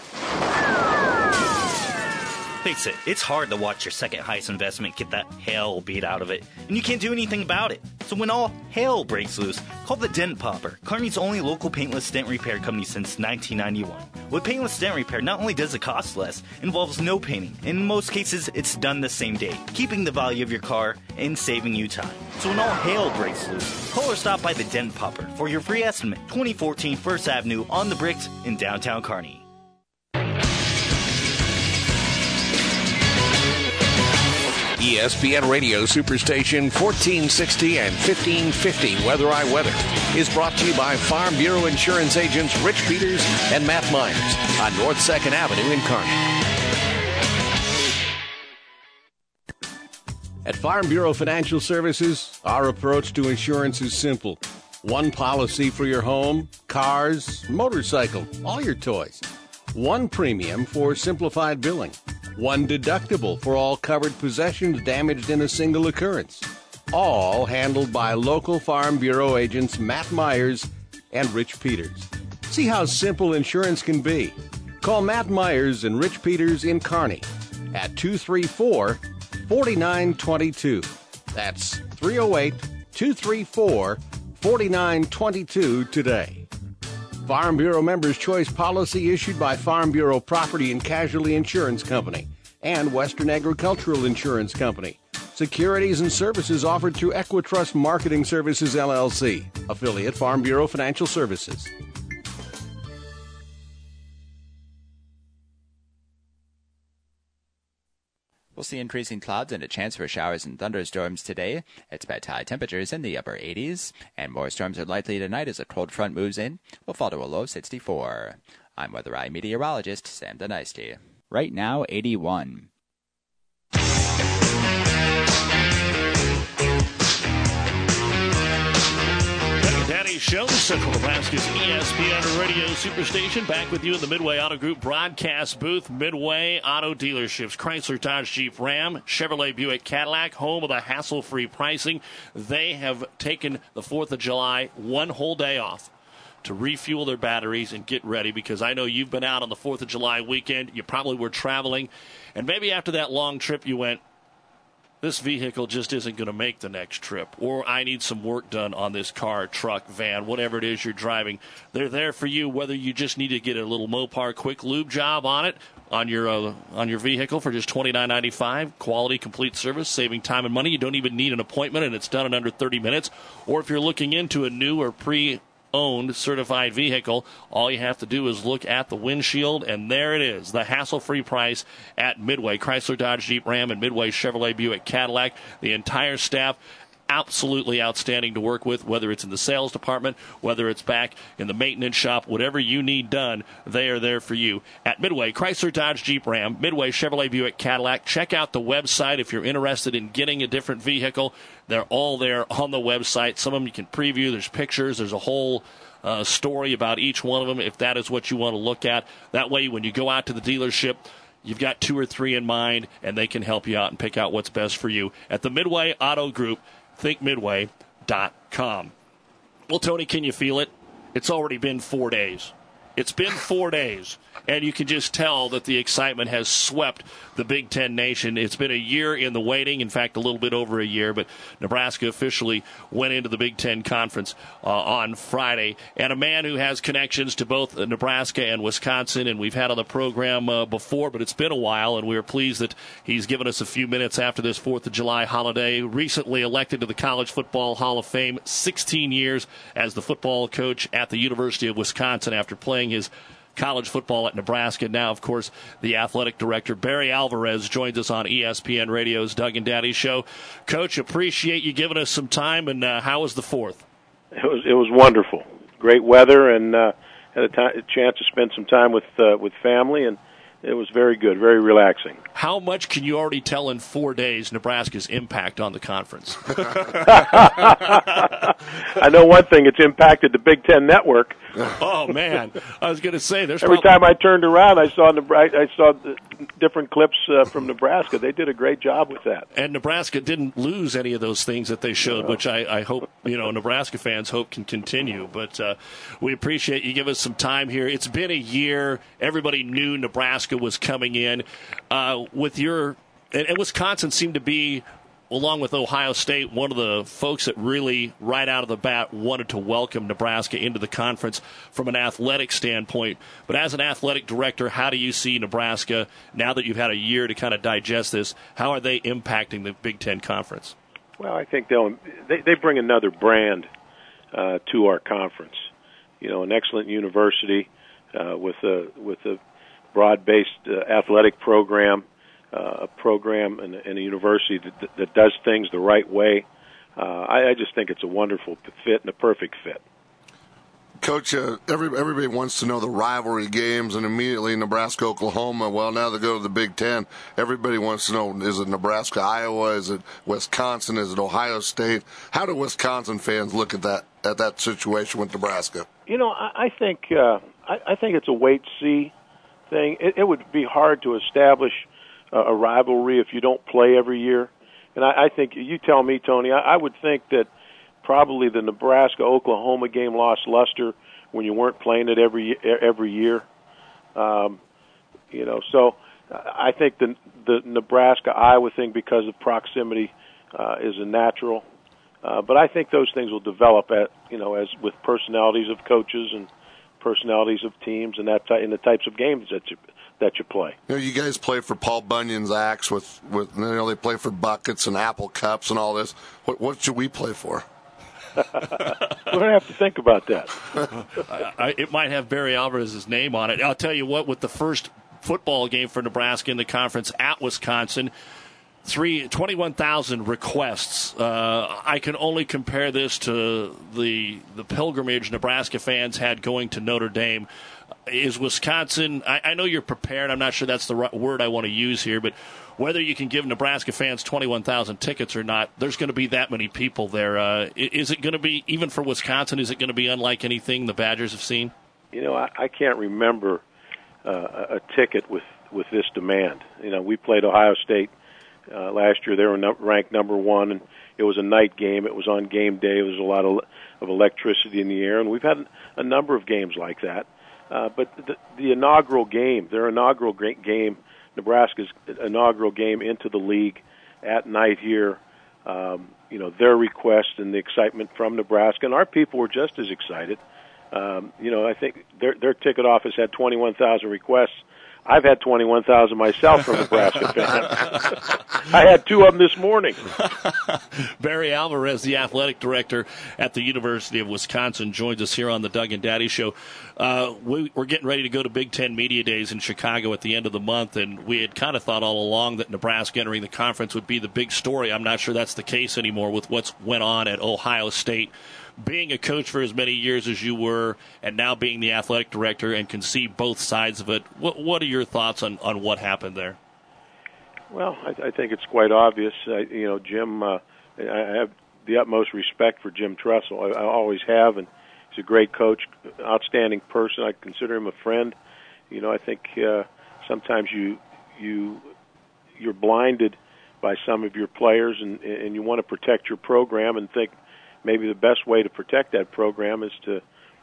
[SPEAKER 15] Face it, it's hard to watch your second highest investment get the hell beat out of it, and you can't do anything about it. So when all hell breaks loose, call the Dent Popper, Kearney's only local paintless dent repair company since nineteen ninety-one. With paintless dent repair, not only does it cost less, it involves no painting, and in most cases, it's done the same day, keeping the value of your car and saving you time. So when all hell breaks loose, call or stop by the Dent Popper for your free estimate, twenty fourteen First Avenue on the Bricks in downtown Kearney.
[SPEAKER 11] E S P N Radio Superstation fourteen sixty and fifteen fifty Weather I Weather is brought to you by Farm Bureau Insurance agents Rich Peters and Matt Myers on North second Avenue in Kearney. At Farm Bureau Financial Services, our approach to insurance is simple. One policy for your home, cars, motorcycle, all your toys. One premium for simplified billing. One deductible for all covered possessions damaged in a single occurrence. All handled by local Farm Bureau agents Matt Myers and Rich Peters. See how simple insurance can be. Call Matt Myers and Rich Peters in Kearney at two three four, four nine two two. That's three oh eight, two three four, four nine two two today. Farm Bureau Members' Choice policy issued by Farm Bureau Property and Casualty Insurance Company and Western Agricultural Insurance Company. Securities and services offered through Equitrust Marketing Services, L L C, affiliate Farm Bureau Financial Services.
[SPEAKER 13] We'll see increasing clouds and a chance for showers and thunderstorms today. Expect high temperatures in the upper eighties, and more storms are likely tonight as a cold front moves in. We'll fall to a low sixty-four. I'm Weather Eye meteorologist Sam Denisty. Right now, eighty-one.
[SPEAKER 7] Daddy Show, Central Nebraska's E S P N Radio Superstation. Back with you in the Midway Auto Group broadcast booth. Midway Auto Dealerships, Chrysler, Dodge, Jeep, Ram, Chevrolet, Buick, Cadillac, home of the hassle-free pricing. They have taken the fourth of July one whole day off to refuel their batteries and get ready, because I know you've been out on the fourth of July weekend. You probably were traveling, and maybe after that long trip you went, this vehicle just isn't going to make the next trip, or I need some work done on this car, truck, van, whatever it is you're driving. They're there for you, whether you just need to get a little Mopar quick lube job on it, on your uh, on your vehicle for just twenty-nine ninety-five. Quality, complete service, saving time and money. You don't even need an appointment, and it's done in under thirty minutes. Or if you're looking into a new or pre owned certified vehicle, all you have to do is look at the windshield, and there it is, the hassle-free price at Midway. Chrysler, Dodge, Jeep, Ram, and Midway Chevrolet, Buick, Cadillac. The entire staff absolutely outstanding to work with, whether it's in the sales department, whether it's back in the maintenance shop, whatever you need done, they are there for you at Midway. Chrysler, Dodge, Jeep, Ram, Midway Chevrolet, Buick, Cadillac. Check out the website if you're interested in getting a different vehicle. They're all there on the website. Some of them you can preview. There's pictures. There's a whole uh, story about each one of them, if that is what you want to look at. That way, when you go out to the dealership, you've got two or three in mind, and they can help you out and pick out what's best for you. At the Midway Auto Group, think midway dot com. Well, Tony, can you feel it? It's already been four days. It's been four days, and you can just tell that the excitement has swept the Big Ten nation. It's been a year in the waiting, in fact, a little bit over a year, but Nebraska officially went into the Big Ten Conference uh, on Friday. And a man who has connections to both Nebraska and Wisconsin, and we've had on the program uh, before, but it's been a while, and we are pleased that he's given us a few minutes after this fourth of July holiday. Recently elected to the College Football Hall of Fame, sixteen years as the football coach at the University of Wisconsin after playing his college football at Nebraska. Now, of course, the athletic director, Barry Alvarez, joins us on E S P N Radio's Doug and Daddy Show. Coach, appreciate you giving us some time, and uh, how was the fourth?
[SPEAKER 16] It was it was wonderful. Great weather, and uh, had a, t- a chance to spend some time with uh, with family, and it was very good, very relaxing.
[SPEAKER 7] How much can you already tell in four days Nebraska's impact on the conference?
[SPEAKER 16] I know one thing, it's impacted the Big Ten Network.
[SPEAKER 7] Oh, man. I was going to say, there's
[SPEAKER 16] Every
[SPEAKER 7] probably...
[SPEAKER 16] time I turned around, I saw Nebra- I saw the different clips uh, from Nebraska. They did a great job with that.
[SPEAKER 7] And Nebraska didn't lose any of those things that they showed, which I, I hope, you know, Nebraska fans hope can continue. But uh, we appreciate you giving us some time here. It's been a year. Everybody knew Nebraska was coming in. Uh, with your and, and Wisconsin seemed to be, along with Ohio State, one of the folks that really, right out of the bat, wanted to welcome Nebraska into the conference from an athletic standpoint. But as an athletic director, how do you see Nebraska, now that you've had a year to kind of digest this, how are they impacting the Big Ten Conference?
[SPEAKER 16] Well, I think they'll they, they bring another brand uh, to our conference. You know, an excellent university uh, with a with a broad-based uh, athletic program. Uh, a program and, and a university that, that does things the right way. Uh, I, I just think it's a wonderful fit and a perfect fit.
[SPEAKER 9] Coach, uh, every, everybody wants to know the rivalry games, and immediately Nebraska, Oklahoma. Well, now they go to the Big Ten. Everybody wants to know, is it Nebraska, Iowa? Is it Wisconsin? Is it Ohio State? How do Wisconsin fans look at that at that situation with Nebraska?
[SPEAKER 16] You know, I, I think uh, I, I think it's a wait-see thing. It, it would be hard to establish a rivalry if you don't play every year. And I, I think, you tell me, Tony, I, I would think that probably the Nebraska-Oklahoma game lost luster when you weren't playing it every every year. Um, you know, so I think the the Nebraska-Iowa thing, because of proximity, uh, is a natural. Uh, but I think those things will develop at, you know, as with personalities of coaches and personalities of teams and that in the types of games that you that you play.
[SPEAKER 9] You know, you guys play for Paul Bunyan's Axe with, with you know, they play for buckets and apple cups and all this. What, what should we play for?
[SPEAKER 16] We're going to have to think about that.
[SPEAKER 7] I, it might have Barry Alvarez's name on it. I'll tell you what, with the first football game for Nebraska in the conference at Wisconsin, Three twenty-one thousand requests. Uh, I can only compare this to the the pilgrimage Nebraska fans had going to Notre Dame. Is Wisconsin, I, I know you're prepared, I'm not sure that's the right word I want to use here, but whether you can give Nebraska fans twenty-one thousand tickets or not, there's going to be that many people there. Uh, is it going to be, even for Wisconsin, is it going to be unlike anything the Badgers have seen?
[SPEAKER 16] You know, I, I can't remember uh, a ticket with, with this demand. You know, we played Ohio State Uh, last year. They were no, ranked number one, and it was a night game. It was on game day. There was a lot of, of electricity in the air, and we've had a number of games like that. Uh, but the, the inaugural game, their inaugural game, Nebraska's inaugural game into the league at night here, um, you know, their request and the excitement from Nebraska, and our people were just as excited. Um, you know, I think their, their ticket office had twenty-one thousand requests. I've had twenty-one thousand myself from Nebraska fans. I had two of them this morning.
[SPEAKER 7] Barry Alvarez, the athletic director at the University of Wisconsin, joins us here on the Doug and Daddy Show. Uh, we, we're getting ready to go to Big Ten Media Days in Chicago at the end of the month, and we had kind of thought all along that Nebraska entering the conference would be the big story. I'm not sure that's the case anymore with what's went on at Ohio State. Being a coach for as many years as you were, and now being the athletic director and can see both sides of it, what, what are your thoughts on, on what happened there?
[SPEAKER 16] Well, I, I think it's quite obvious. I, you know, Jim, uh, I have the utmost respect for Jim Tressel. I, I always have, and he's a great coach, outstanding person. I consider him a friend. You know, I think uh, sometimes you you you're blinded by some of your players, and and you want to protect your program, and think maybe the best way to protect that program is to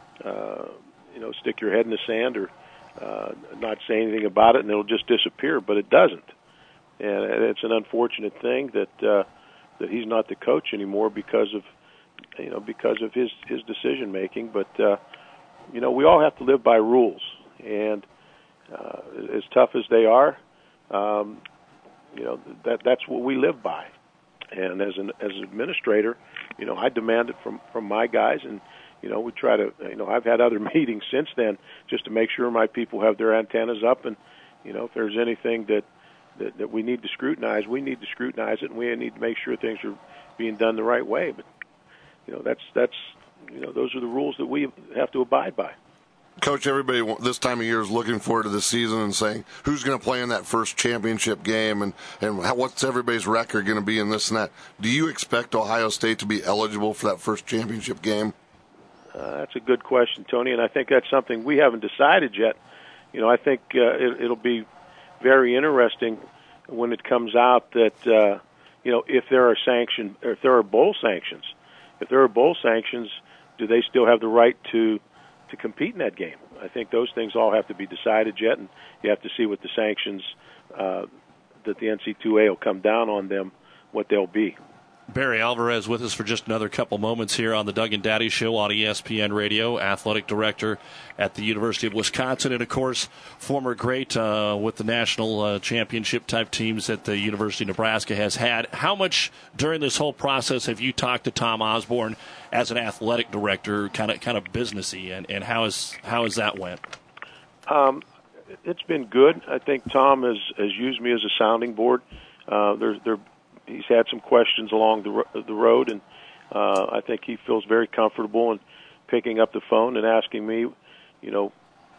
[SPEAKER 16] uh, you know stick your head in the sand or uh, not say anything about it, and it'll just disappear. But it doesn't, and it's an unfortunate thing that uh, that he's not the coach anymore because of you know because of his his decision making. But uh, you know we all have to live by rules, and uh, as tough as they are. Um, You know that that's what we live by, and as an as an administrator, you know I demand it from from my guys, and you know we try to you know I've had other meetings since then just to make sure my people have their antennas up, and you know if there's anything that that, that we need to scrutinize, we need to scrutinize it, and we need to make sure things are being done the right way. But you know that's that's you know those are the rules that we have to abide by.
[SPEAKER 9] Coach, everybody this time of year is looking forward to the season and saying who's going to play in that first championship game and, and how, what's everybody's record going to be in this and that. Do you expect Ohio State to be eligible for that first championship game?
[SPEAKER 16] Uh, that's a good question, Tony, and I think that's something we haven't decided yet. You know, I think uh, it, it'll be very interesting when it comes out that, uh, you know, if there are sanctions, or if there are bowl sanctions. If there are bowl sanctions, do they still have the right to to compete in that game? I think those things all have to be decided yet, and you have to see what the sanctions uh, that the N C double A will come down on them, what they'll be.
[SPEAKER 7] Barry Alvarez with us for just another couple moments here on the Doug and Daddy Show on E S P N Radio, athletic director at the University of Wisconsin, and, of course, former great uh, with the national uh, championship-type teams that the University of Nebraska has had. How much during this whole process have you talked to Tom Osborne as an athletic director, kind of kind of businessy, and, and how, is, how has that went?
[SPEAKER 16] Um, it's been good. I think Tom has, has used me as a sounding board. Uh, there, there He's had some questions along the ro- the road, and uh, I think he feels very comfortable in picking up the phone and asking me, you know,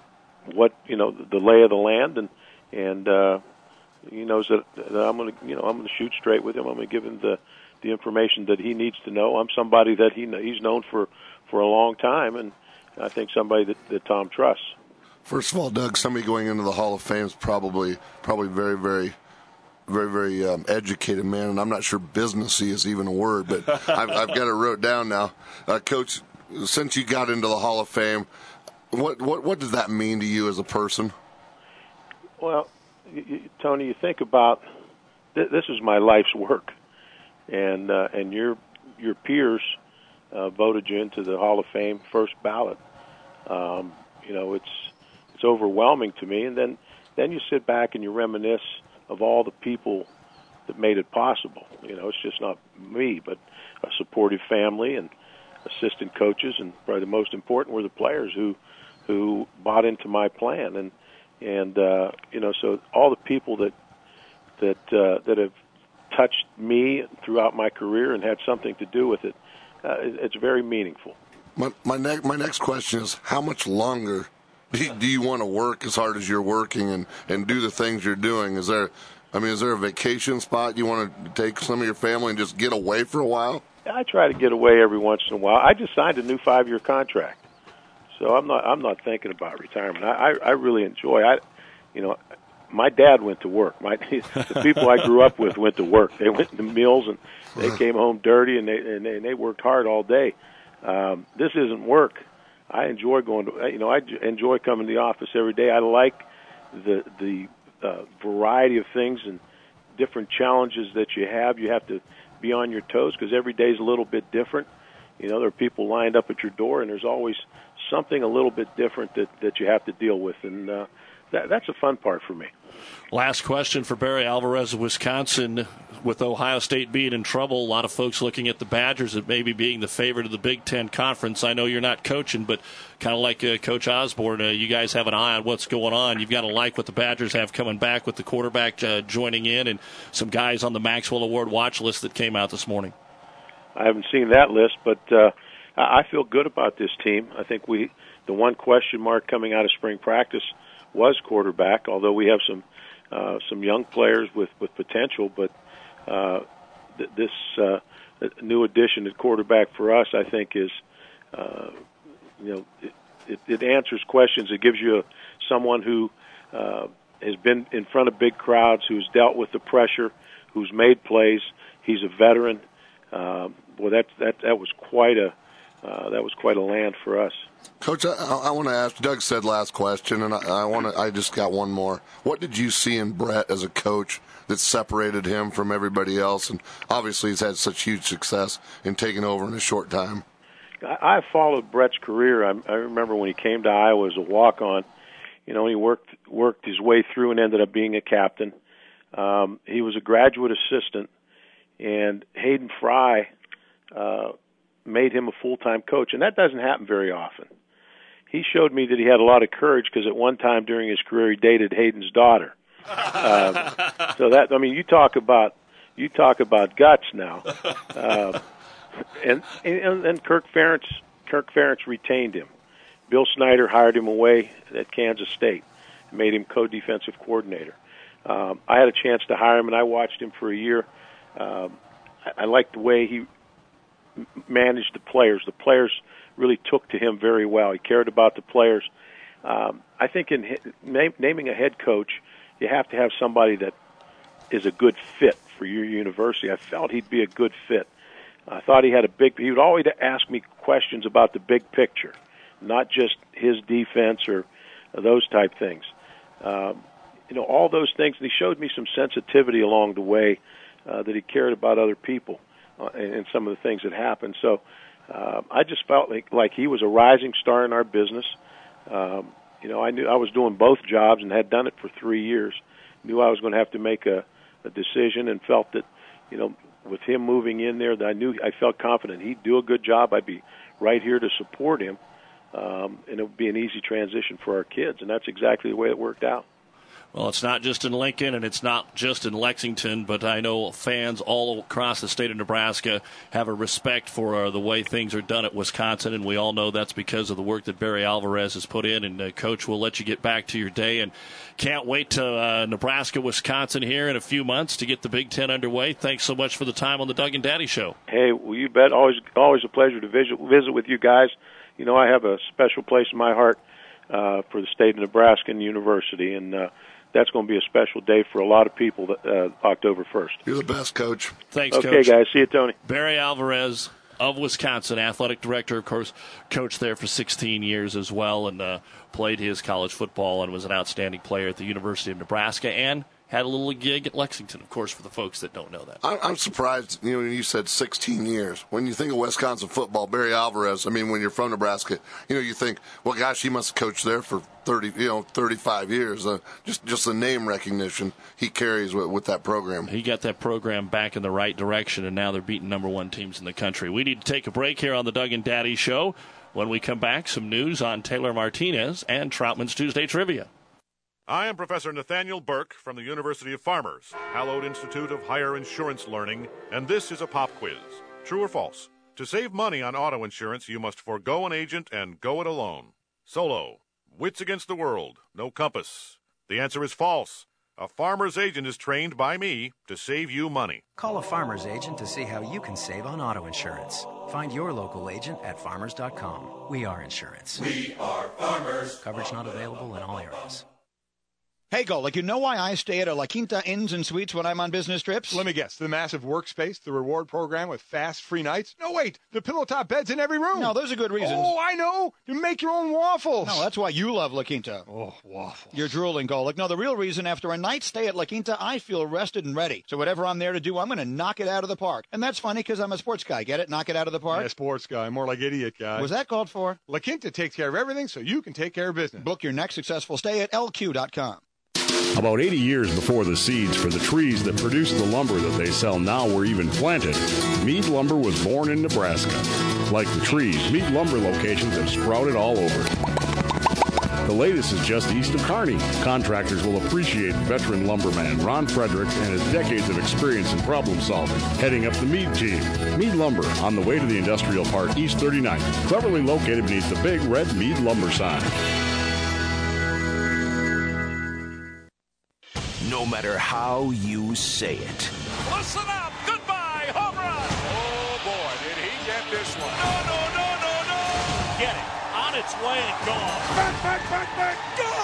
[SPEAKER 16] what you know the lay of the land, and and uh, he knows that, that I'm going to you know I'm going to shoot straight with him. I'm going to give him the the information that he needs to know. I'm somebody that he he's known for for a long time, and I think somebody that, that Tom trusts.
[SPEAKER 9] First of all, Doug, somebody going into the Hall of Fame is probably probably very very. very, very um, educated man, and I'm not sure businessy is even a word, but I've, I've got it wrote down now. Uh, Coach, since you got into the Hall of Fame, what what what does that mean to you as a person?
[SPEAKER 16] Well, you, you, Tony, you think about th- this is my life's work, and uh, and your your peers uh, voted you into the Hall of Fame first ballot. Um, you know, it's it's overwhelming to me, and then then you sit back and you reminisce of all the people that made it possible. You know, it's just not me, but a supportive family and assistant coaches, and probably the most important were the players who who bought into my plan. And and uh, you know, so all the people that that uh, that have touched me throughout my career and had something to do with it, uh, it it's very meaningful.
[SPEAKER 9] My my, ne- my next question is, how much longer Do you, do you want to work as hard as you're working and, and do the things you're doing? Is there, I mean, is there a vacation spot you want to take some of your family and just get away for a while?
[SPEAKER 16] I try to get away every once in a while. I just signed a new five-year contract, so I'm not I'm not thinking about retirement. I I, I really enjoy. I, you know, my dad went to work. My the people I grew up with went to work. They went to mills and they came home dirty and they and they, and they worked hard all day. Um, this isn't work. I enjoy going to, you know, I enjoy coming to the office every day. I like the the uh, variety of things and different challenges that you have. You have to be on your toes because every day is a little bit different. You know, there are people lined up at your door, and there's always something a little bit different that, that you have to deal with, and uh, that, that's a fun part for me.
[SPEAKER 7] Last question for Barry Alvarez of Wisconsin. With Ohio State being in trouble, a lot of folks looking at the Badgers as maybe being the favorite of the Big Ten Conference. I know you're not coaching, but kind of like uh, Coach Osborne, uh, you guys have an eye on what's going on. You've got to like what the Badgers have coming back with the quarterback uh, joining in and some guys on the Maxwell Award watch list that came out this morning.
[SPEAKER 16] I haven't seen that list, but uh, I feel good about this team. I think we the one question mark coming out of spring practice was quarterback, although we have some uh, some young players with, with potential, but uh, th- this uh, new addition at quarterback for us, I think, is uh, you know, it, it, it answers questions. It gives you a, someone who uh, has been in front of big crowds, who's dealt with the pressure, who's made plays. He's a veteran. Uh, boy, that that that was quite a uh, that was quite a land for us.
[SPEAKER 9] Coach, I, I want to ask. Doug said last question, and I, I want to. I just got one more. What did you see in Brett as a coach that separated him from everybody else? And obviously, he's had such huge success in taking over in a short time.
[SPEAKER 16] I, I followed Brett's career. I, I remember when he came to Iowa as a walk-on. You know, he worked worked his way through and ended up being a captain. Um, he was a graduate assistant, and Hayden Fry uh, made him a full-time coach, and that doesn't happen very often. He showed me that he had a lot of courage because at one time during his career he dated Hayden's daughter. Uh, so that I mean, you talk about you talk about guts now. Uh, and, and and Kirk Ferentz Kirk Ferentz retained him. Bill Snyder hired him away at Kansas State, and made him co-defensive coordinator. Um, I had a chance to hire him, and I watched him for a year. Um, I, I liked the way he managed the players. The players really took to him very well. He cared about the players. Um, I think in name, naming a head coach, you have to have somebody that is a good fit for your university. I felt he'd be a good fit. I thought he had a big. He would always ask me questions about the big picture, not just his defense or those type things. Um, you know, all those things. And he showed me some sensitivity along the way, uh, that he cared about other people uh, and, and some of the things that happened. So uh, I just felt like, like he was a rising star in our business. Um, you know, I knew I was doing both jobs and had done it for three years. Knew I was going to have to make a, a decision, and felt that, you know, with him moving in there, that I knew I felt confident he'd do a good job. I'd be right here to support him, um, and it would be an easy transition for our kids. And that's exactly the way it worked out.
[SPEAKER 7] Well, it's not just in Lincoln, and it's not just in Lexington, but I know fans all across the state of Nebraska have a respect for uh, the way things are done at Wisconsin, and we all know that's because of the work that Barry Alvarez has put in. And, uh, Coach, we'll let you get back to your day, and can't wait to uh, Nebraska, Wisconsin here in a few months to get the Big Ten underway. Thanks so much for the time on the Doug and Daddy Show.
[SPEAKER 16] Hey, well, you bet. Always, always a pleasure to visit, visit with you guys. You know, I have a special place in my heart uh, for the state of Nebraska and the university, and uh, that's going to be a special day for a lot of people, uh, October first.
[SPEAKER 9] You're the best, Coach.
[SPEAKER 7] Thanks,
[SPEAKER 16] okay,
[SPEAKER 7] Coach.
[SPEAKER 16] Okay, guys. See you, Tony.
[SPEAKER 7] Barry Alvarez of Wisconsin, athletic director, of course, coached there for sixteen years as well, and uh, played his college football and was an outstanding player at the University of Nebraska, and had a little gig at Lexington, of course, for the folks that don't know that.
[SPEAKER 9] I'm surprised, you know, when you said sixteen years. When you think of Wisconsin football, Barry Alvarez, I mean, when you're from Nebraska, you know, you think, well, gosh, he must have coached there for thirty, you know, thirty-five years. Uh, just, just the name recognition he carries with, with that program.
[SPEAKER 7] He got that program back in the right direction, and now they're beating number one teams in the country. We need to take a break here on the Doug and Daddy Show. When we come back, some news on Taylor Martinez and Troutman's Tuesday Trivia.
[SPEAKER 17] I am Professor Nathaniel Burke from the University of Farmers, Hallowed Institute of Higher Insurance Learning, and this is a pop quiz. True or false? To save money on auto insurance, you must forego an agent and go it alone. Solo. Wits against the world. No compass. The answer is false. A farmer's agent is trained by me to save you money.
[SPEAKER 18] Call a farmer's agent to see how you can save on auto insurance. Find your local agent at farmers dot com. We are insurance.
[SPEAKER 19] We are farmers.
[SPEAKER 18] Coverage not available in all areas.
[SPEAKER 20] Hey, Go, like, you know why I stay at a La Quinta Inns and Suites when I'm on business trips?
[SPEAKER 21] Let me guess. The massive workspace, the reward program with fast free nights? No, wait. The pillow top beds in every room.
[SPEAKER 20] No, those are good reasons.
[SPEAKER 21] Oh, I know. You make your own waffles.
[SPEAKER 20] No, that's why you love La Quinta.
[SPEAKER 21] Oh, waffles.
[SPEAKER 20] You're drooling, Golick. No, the real reason, after a night stay at La Quinta, I feel rested and ready. So whatever I'm there to do, I'm going to knock it out of the park. And that's funny because I'm a sports guy. Get it? Knock it out of the park?
[SPEAKER 21] Yeah, sports guy. More like idiot guy.
[SPEAKER 20] Was that called for?
[SPEAKER 21] La Quinta takes care of everything so you can take care of business.
[SPEAKER 20] Book your next successful stay at L Q dot com.
[SPEAKER 22] About eighty years before the seeds for the trees that produce the lumber that they sell now were even planted, Mead Lumber was born in Nebraska. Like the trees, Mead Lumber locations have sprouted all over. The latest is just east of Kearney. Contractors will appreciate veteran lumberman Ron Fredericks and his decades of experience in problem solving, heading up the Mead team. Mead Lumber, on the way to the industrial park, East thirty-ninth, cleverly located beneath the big red Mead Lumber sign.
[SPEAKER 23] No matter how you say it.
[SPEAKER 24] Listen up! Goodbye, home run! Oh, boy, did he get this one. No, no, no, no, no! Get it. On
[SPEAKER 7] on its way and gone.
[SPEAKER 24] Back, back, back, back.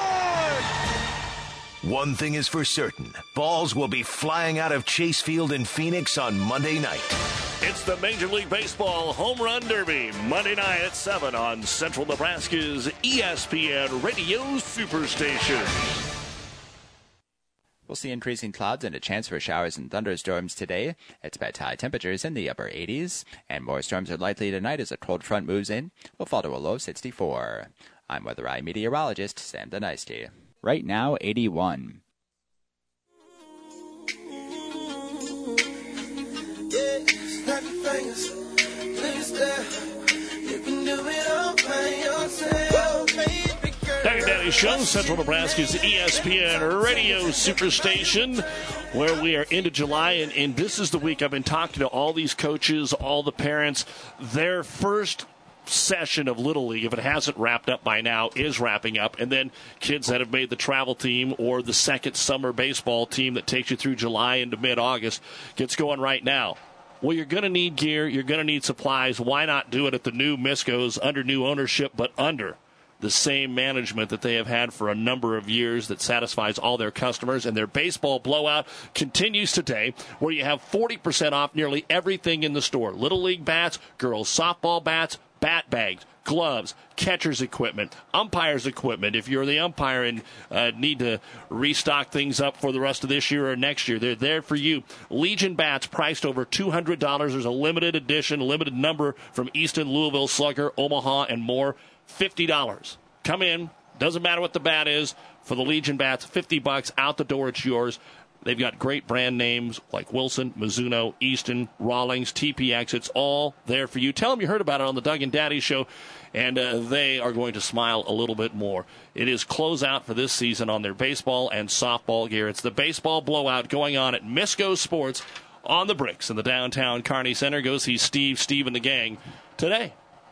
[SPEAKER 24] Good!
[SPEAKER 23] One thing is for certain. Balls will be flying out of Chase Field in Phoenix on Monday night.
[SPEAKER 7] It's the Major League Baseball Home Run Derby, Monday night at seven on Central Nebraska's E S P N Radio Superstation.
[SPEAKER 13] We'll see increasing clouds and a chance for showers and thunderstorms today. Expect high temperatures in the upper eighties, and more storms are likely tonight as a cold front moves in. We'll fall to a low sixty-four. I'm Weather Eye meteorologist Sam Denisty. Right now, eighty-one.
[SPEAKER 2] Yeah, snap your fingers, please stare. You can do it all by yourself, baby girl.
[SPEAKER 7] Doug and Daddy Show, Central Nebraska's E S P N Radio Superstation, where we are into July, and, and this is the week I've been talking to all these coaches, all the parents. Their first session of Little League, if it hasn't wrapped up by now, is wrapping up, and then kids that have made the travel team or the second summer baseball team that takes you through July into mid-August gets going right now. Well, you're going to need gear, you're going to need supplies. Why not do it at the new Miscos under new ownership, but under the same management that they have had for a number of years that satisfies all their customers? And their baseball blowout continues today, where you have forty percent off nearly everything in the store. Little League bats, girls softball bats, bat bags, gloves, catcher's equipment, umpire's equipment. If you're the umpire and uh, need to restock things up for the rest of this year or next year, they're there for you. Legion bats priced over two hundred dollars. There's a limited edition, limited number from Easton, Louisville, Slugger, Omaha, and more. fifty dollars. Come in. Doesn't matter what the bat is. For the Legion bats, fifty bucks. Out the door, it's yours. They've got great brand names like Wilson, Mizuno, Easton, Rawlings, T P X. It's all there for you. Tell them you heard about it on the Doug and Daddy Show, and uh, they are going to smile a little bit more. It is closeout for this season on their baseball and softball gear. It's the baseball blowout going on at Misco Sports on the bricks in the downtown Kearney Center. Go see Steve, Steve, and the gang today.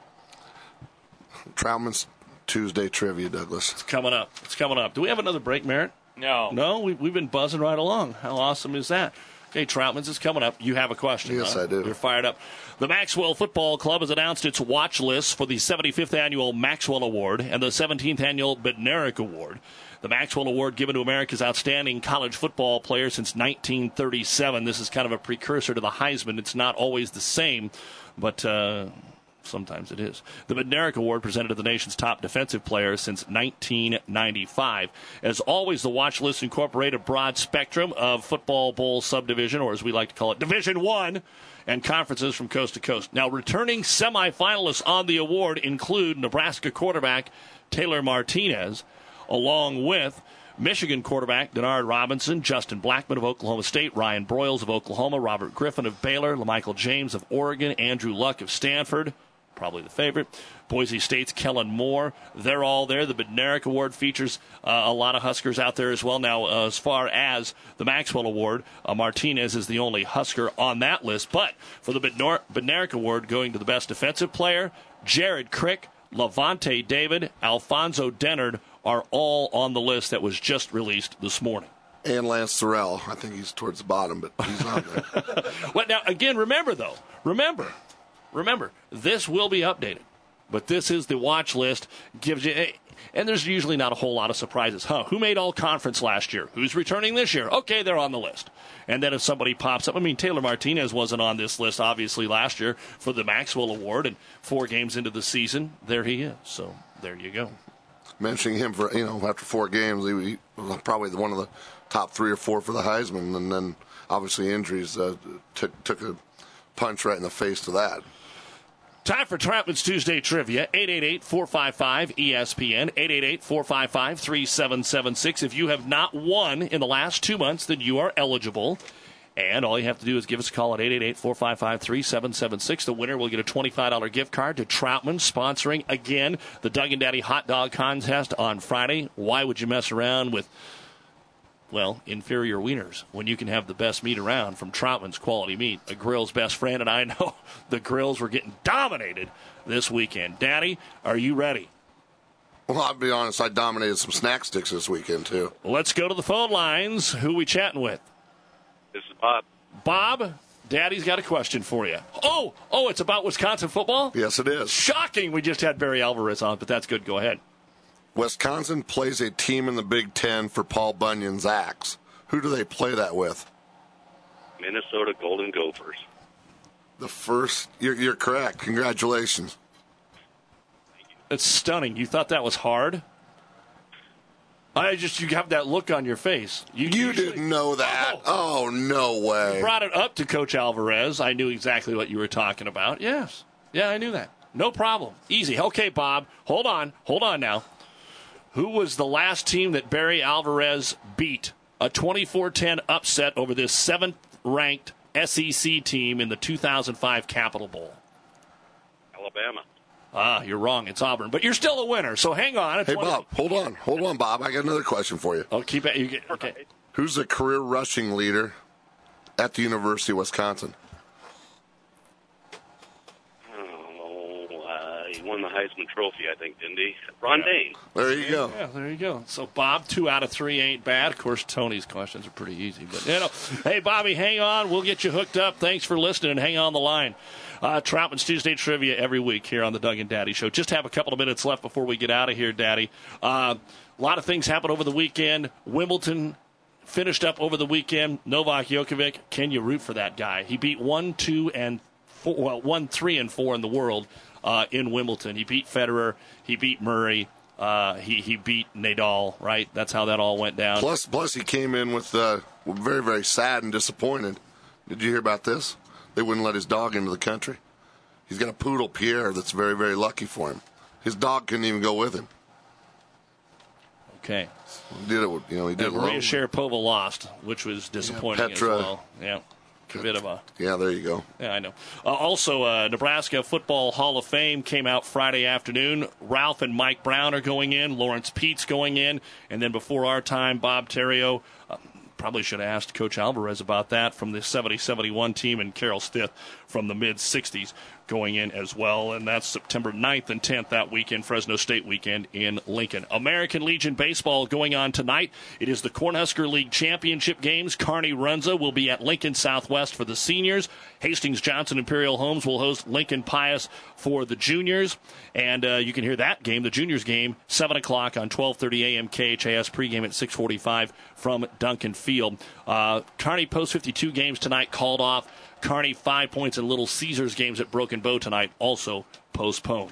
[SPEAKER 9] Troutman's Tuesday trivia, Douglas.
[SPEAKER 7] It's coming up. It's coming up. Do we have another break, Merritt?
[SPEAKER 1] No.
[SPEAKER 7] No? We, we've been buzzing right along. How awesome is that? Okay, Troutman's is coming up. You have a question.
[SPEAKER 9] Yes,
[SPEAKER 7] huh?
[SPEAKER 9] I do.
[SPEAKER 7] You're fired up. The Maxwell Football Club has announced its watch list for the seventy-fifth Annual Maxwell Award and the seventeenth Annual Bednarik Award. The Maxwell Award given to America's outstanding college football player since nineteen thirty-seven. This is kind of a precursor to the Heisman. It's not always the same, but uh, sometimes it is. The Bednarik Award presented to the nation's top defensive players since nineteen ninety-five. As always, the watch list incorporate a broad spectrum of football bowl subdivision, or as we like to call it, Division One, and conferences from coast to coast. Now, returning semifinalists on the award include Nebraska quarterback Taylor Martinez, along with Michigan quarterback Denard Robinson, Justin Blackman of Oklahoma State, Ryan Broyles of Oklahoma, Robert Griffin of Baylor, LaMichael James of Oregon, Andrew Luck of Stanford, probably the favorite, Boise State's Kellen Moore. They're all there. The Bednarik Award features uh, a lot of Huskers out there as well. Now, uh, as far as the Maxwell Award, uh, Martinez is the only Husker on that list. But for the Bednar- Bednarik Award, going to the best defensive player, Jared Crick, Levante David, Alfonso Dennard are all on the list that was just released this morning.
[SPEAKER 9] And Lance Thorell. I think he's towards the bottom, but he's not there.
[SPEAKER 7] Well, now, again, remember, though, remember, remember, this will be updated. But this is the watch list. Gives you, and there's usually not a whole lot of surprises. Huh, who made all conference last year? Who's returning this year? Okay, they're on the list. And then if somebody pops up, I mean, Taylor Martinez wasn't on this list, obviously, last year for the Maxwell Award, and four games into the season, there he is. So there you go.
[SPEAKER 9] Mentioning him for, you know, after four games, he, he was probably one of the top three or four for the Heisman, and then obviously injuries uh, took took a punch right in the face to that.
[SPEAKER 7] Time for Troutman's Tuesday Trivia, eight eight eight, four five five, E S P N, eight eight eight, four five five, three seven seven six. If you have not won in the last two months, then you are eligible. And all you have to do is give us a call at eight eight eight, four five five, three seven seven six. The winner will get a twenty-five dollars gift card to Troutman, sponsoring, again, the Doug and Daddy Hot Dog Contest on Friday. Why would you mess around with, well, inferior wieners when you can have the best meat around from Troutman's Quality Meat, a grill's best friend? And I know the grills were getting dominated this weekend. Daddy, are you ready?
[SPEAKER 9] Well, I'll be honest, I dominated some snack sticks this weekend, too.
[SPEAKER 7] Let's go to the phone lines. Who we chatting with?
[SPEAKER 12] This is Bob.
[SPEAKER 7] Bob, Daddy's got a question for you. Oh, oh, it's about Wisconsin football?
[SPEAKER 9] Yes, it is.
[SPEAKER 7] Shocking. We just had Barry Alvarez on, but that's good. Go ahead.
[SPEAKER 9] Wisconsin plays a team in the Big Ten for Paul Bunyan's axe. Who do they play that with?
[SPEAKER 12] Minnesota Golden Gophers.
[SPEAKER 9] The first, you're, you're correct. Congratulations.
[SPEAKER 7] It's stunning. You thought that was hard? I just, you have that look on your face. You,
[SPEAKER 9] you
[SPEAKER 7] usually,
[SPEAKER 9] didn't know that. Oh, oh no way.
[SPEAKER 7] You brought it up to Coach Alvarez. I knew exactly what you were talking about. Yes. Yeah, I knew that. No problem. Easy. Okay, Bob. Hold on. Hold on now. Who was the last team that Barry Alvarez beat? A twenty-four ten upset over this seventh-ranked S E C team in the two thousand five Capital Bowl.
[SPEAKER 12] Alabama.
[SPEAKER 7] Ah, you're wrong. It's Auburn. But you're still a winner, so hang on. It's
[SPEAKER 9] hey, Bob, hold on. Hold on, Bob. I got another question for you.
[SPEAKER 7] Oh, keep it. You get, okay.
[SPEAKER 9] Who's the career rushing leader at the University of Wisconsin?
[SPEAKER 12] Oh, uh, he won the Heisman Trophy, I think, didn't he? Ron
[SPEAKER 7] yeah.
[SPEAKER 12] Dane.
[SPEAKER 9] There you go.
[SPEAKER 7] Yeah, there you go. So, Bob, two out of three ain't bad. Of course, Tony's questions are pretty easy. But, you know, hey, Bobby, hang on. We'll get you hooked up. Thanks for listening, and hang on the line. Uh, Troutman's Tuesday Trivia every week here on the Doug and Daddy Show. Just have a couple of minutes left before we get out of here, Daddy. Uh, a lot of things happened over the weekend. Wimbledon finished up over the weekend. Novak Djokovic, can you root for that guy? He beat one, two, and four, well, one, three, and four in the world uh, in Wimbledon. He beat Federer. He beat Murray. Uh, he he beat Nadal. Right? That's how that all went down.
[SPEAKER 9] Plus, plus he came in with uh, very, very sad and disappointed. Did you hear about this? They wouldn't let his dog into the country. He's got a poodle, Pierre, that's very, very lucky for him. His dog couldn't even go with him.
[SPEAKER 7] Okay.
[SPEAKER 9] He did it, with, you know, he did
[SPEAKER 7] and
[SPEAKER 9] it.
[SPEAKER 7] Maria Sharapova lost, which was disappointing
[SPEAKER 9] yeah, Petra,
[SPEAKER 7] as well. Yeah. Kvitova.
[SPEAKER 9] Yeah, there you go.
[SPEAKER 7] Yeah, I know. Uh, also, uh, Nebraska Football Hall of Fame came out Friday afternoon. Ralph and Mike Brown are going in. Lawrence Pete's going in. And then before our time, Bob Terrio. Uh, Probably should have asked Coach Alvarez about that from the seventy seventy-one team, and Carol Stith from the mid-sixties going in as well. And that's September ninth and tenth that weekend, Fresno State weekend in Lincoln. American Legion Baseball going on tonight. It is the Cornhusker League Championship games. Kearney Runza will be at Lincoln Southwest for the seniors. Hastings Johnson Imperial Homes will host Lincoln Pius for the juniors. And uh, you can hear that game, the juniors game, seven o'clock on twelve thirty a.m. K H A S pregame at six forty-five from Duncan Field. Uh, Kearney Post fifty-two games tonight called off. Kearney five points and Little Caesars games at Broken Bow tonight also postponed.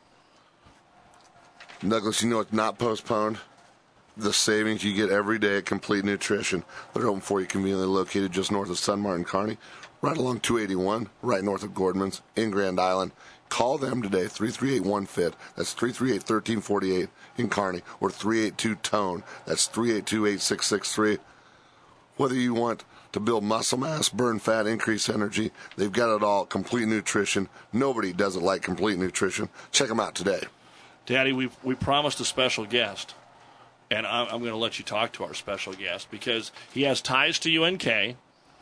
[SPEAKER 9] Douglas, you know it's not postponed? The savings you get every day at Complete Nutrition. They're open for you, conveniently located just north of Sun Martin Kearney, right along two eighty-one, right north of Gordman's in Grand Island. Call them today, three three eight one F I T. That's three three eight, one three four eight in Kearney, or three eight two tone. That's three eight two, eight six six three. Whether you want to build muscle mass, burn fat, increase energy, they've got it all. Complete Nutrition. Nobody does it like Complete Nutrition. Check them out today.
[SPEAKER 7] Daddy, we we promised a special guest, and I'm, I'm going to let you talk to our special guest because he has ties to U N K.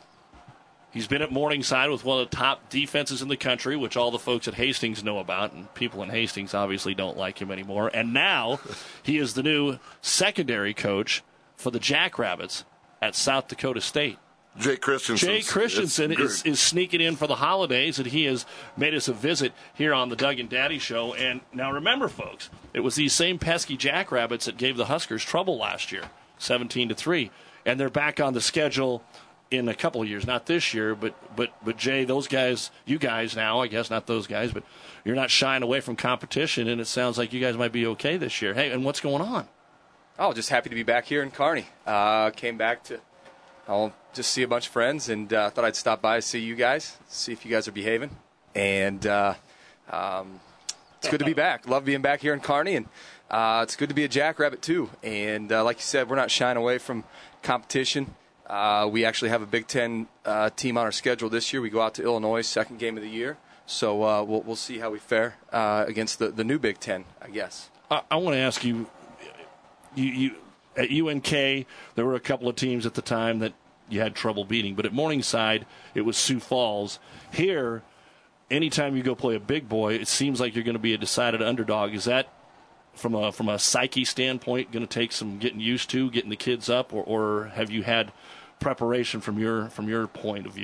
[SPEAKER 7] He's been at Morningside with one of the top defenses in the country, which all the folks at Hastings know about, and people in Hastings obviously don't like him anymore. And now he is the new secondary coach for the Jackrabbits at South Dakota State.
[SPEAKER 9] Jay Christensen.
[SPEAKER 7] Jay Christensen is, is sneaking in for the holidays, and he has made us a visit here on the Doug and Daddy Show. And now remember, folks, it was these same pesky Jackrabbits that gave the Huskers trouble last year, seventeen to three. And they're back on the schedule in a couple of years, not this year, but but but Jay, those guys, you guys now, I guess not those guys, but you're not shying away from competition, and it sounds like you guys might be okay this year. Hey, and what's going on?
[SPEAKER 1] Oh, just happy to be back here in Kearney. Uh, came back to, I'll just see a bunch of friends, and uh, thought I'd stop by to see you guys, see if you guys are behaving, and uh, um, it's good to be back. Love being back here in Kearney, and uh, it's good to be a Jackrabbit too. And uh, like you said, we're not shying away from competition. Uh, we actually have a Big Ten uh, team on our schedule this year. We go out to Illinois, second game of the year. So uh, we'll we'll see how we fare uh, against the, the new Big Ten, I guess.
[SPEAKER 7] I, I want to ask you, you, you at U N K, there were a couple of teams at the time that you had trouble beating, but at Morningside, it was Sioux Falls. Here, anytime you go play a big boy, it seems like you're going to be a decided underdog. Is that, from a from a psyche standpoint, going to take some getting used to, getting the kids up, or, or have you had preparation from your from your point of view?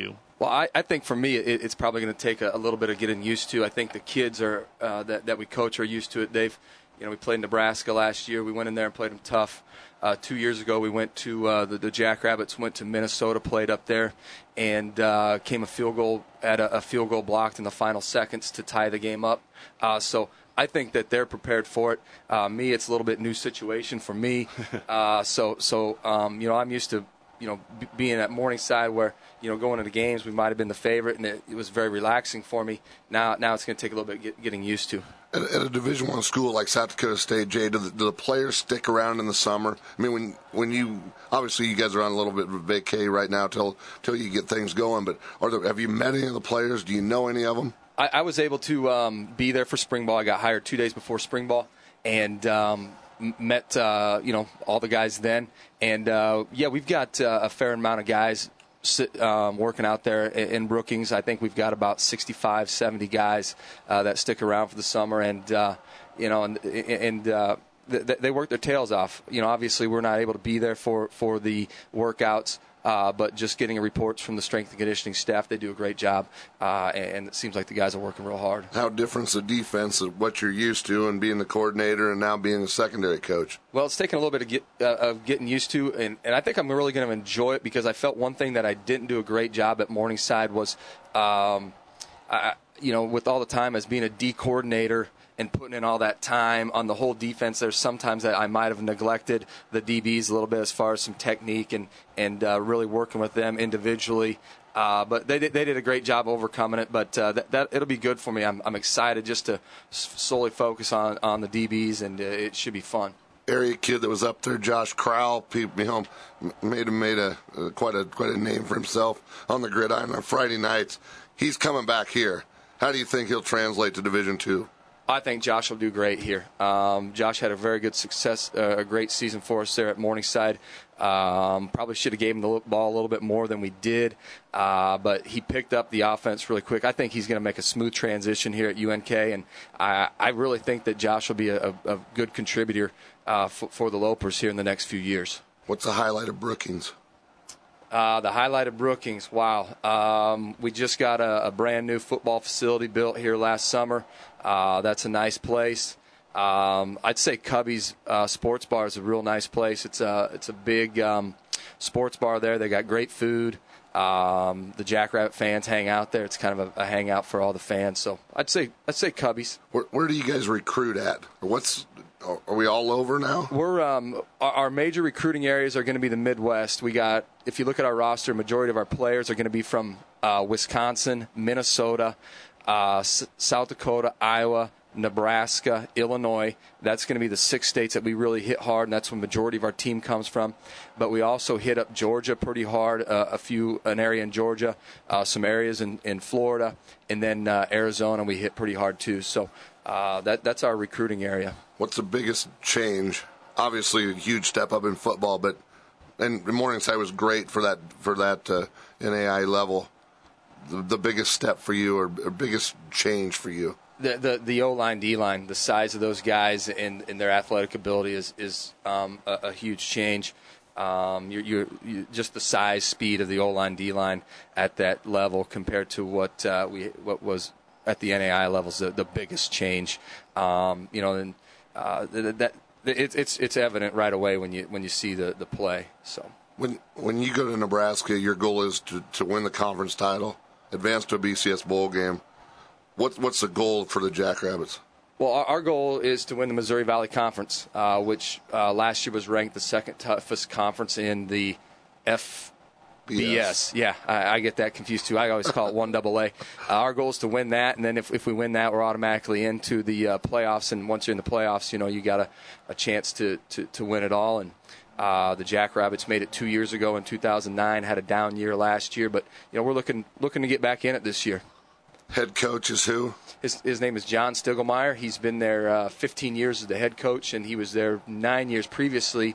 [SPEAKER 1] Well, I, I think for me, it, it's probably going to take a, a little bit of getting used to. I think the kids are uh, that that we coach are used to it. They've, you know, we played Nebraska last year. We went in there and played them tough. Uh, two years ago, we went to uh, the, the Jackrabbits. Went to Minnesota, played up there, and uh, came a field goal at a, a field goal blocked in the final seconds to tie the game up. Uh, so. I think that they're prepared for it. Uh, me, it's a little bit new situation for me. Uh, so, so um, you know, I'm used to, you know, b- being at Morningside where, you know, going to the games, we might have been the favorite, and it, it was very relaxing for me. Now, now it's going to take a little bit get, getting used to.
[SPEAKER 9] At, at a Division One school like South Dakota State, Jay, do the, do the players stick around in the summer? I mean, when when you obviously you guys are on a little bit of a vacay right now till till you get things going. But are there, have you met any of the players? Do you know any of them?
[SPEAKER 1] I, I was able to um, be there for spring ball. I got hired two days before spring ball, and um, met uh, you know all the guys then. And uh, yeah, we've got uh, a fair amount of guys sit, um, working out there in Brookings. I think we've got about sixty-five, seventy guys uh, that stick around for the summer, and uh, you know, and and. Uh, they work their tails off. You know, obviously we're not able to be there for, for the workouts, uh, but just getting reports from the strength and conditioning staff, they do a great job, uh, and it seems like the guys are working real hard.
[SPEAKER 9] How different is the defense of what you're used to and being the coordinator and now being a secondary coach?
[SPEAKER 1] Well, it's taken a little bit of, get, uh, of getting used to, and, and I think I'm really going to enjoy it because I felt one thing that I didn't do a great job at Morningside was, um, I, you know, with all the time as being a D coordinator and putting in all that time on the whole defense, there's sometimes that I might have neglected the D Bs a little bit as far as some technique and, and uh, really working with them individually. Uh, but they did, they did a great job overcoming it. But uh, that, that it'll be good for me. I'm, I'm excited just to solely focus on, on the D Bs, and uh, it should be fun.
[SPEAKER 9] Area kid that was up there, Josh Crowell, you know, made him made a uh, quite a quite a name for himself on the gridiron on Friday nights. He's coming back here. How do you think he'll translate to Division Two?
[SPEAKER 1] I think Josh will do great here. Um, Josh had a very good success, uh, a great season for us there at Morningside. Um, probably should have gave him the ball a little bit more than we did, uh, but he picked up the offense really quick. I think he's going to make a smooth transition here at U N K, and I, I really think that Josh will be a, a good contributor uh, for, for the Lopers here in the next few years.
[SPEAKER 9] What's the highlight of Brookings?
[SPEAKER 1] Uh, the highlight of Brookings, wow. Um, we just got a, a brand new football facility built here last summer. Uh, that's a nice place. Um, I'd say Cubby's uh, Sports Bar is a real nice place. It's a, it's a big um, sports bar there. They got great food. Um, the Jackrabbit fans hang out there. It's kind of a, a hangout for all the fans. So I'd say I'd say Cubby's.
[SPEAKER 9] Where, where do you guys recruit at? What's Are we all over now?
[SPEAKER 1] We're um, our, our major recruiting areas are going to be the Midwest. We got, if you look at our roster, majority of our players are going to be from uh, Wisconsin, Minnesota, uh, S- South Dakota, Iowa, Nebraska, Illinois. That's going to be the six states that we really hit hard, and that's where the majority of our team comes from. But we also hit up Georgia pretty hard, uh, a few, an area in Georgia, uh, some areas in, in Florida, and then uh, Arizona we hit pretty hard too. So uh, that that's our recruiting area.
[SPEAKER 9] What's the biggest change? Obviously, a huge step up in football, but and Morningside was great for that for that uh, N A I level. The, the biggest step for you, or, or biggest change for you?
[SPEAKER 1] The the, the O-line, D-line, the size of those guys and, and their athletic ability is is um, a, a huge change. Um, you're, you're, you just the size, speed of the O-line, D-line at that level compared to what uh, we what was at the N A I levels, the, the biggest change. Um, you know, and uh, that, that it, it's it's evident right away when you when you see the, the play. So
[SPEAKER 9] when when you go to Nebraska, your goal is to, to win the conference title, advance to a B C S bowl game. What what's the goal for the Jackrabbits?
[SPEAKER 1] Well, our, our goal is to win the Missouri Valley Conference, uh, which uh, last year was ranked the second toughest conference in the F B S. Yeah, I, I get that confused too. I always call it one double A. Uh, our goal is to win that, and then if, if we win that, we're automatically into the uh, playoffs. And once you're in the playoffs, you know you got a, a chance to, to, to win it all. And uh, the Jackrabbits made it two years ago in two thousand nine. Had a down year last year, but you know we're looking looking to get back in it this year.
[SPEAKER 9] Head coach is who?
[SPEAKER 1] His, his name is John Stiglmeyer. He's been there uh, fifteen years as the head coach, and he was there nine years previously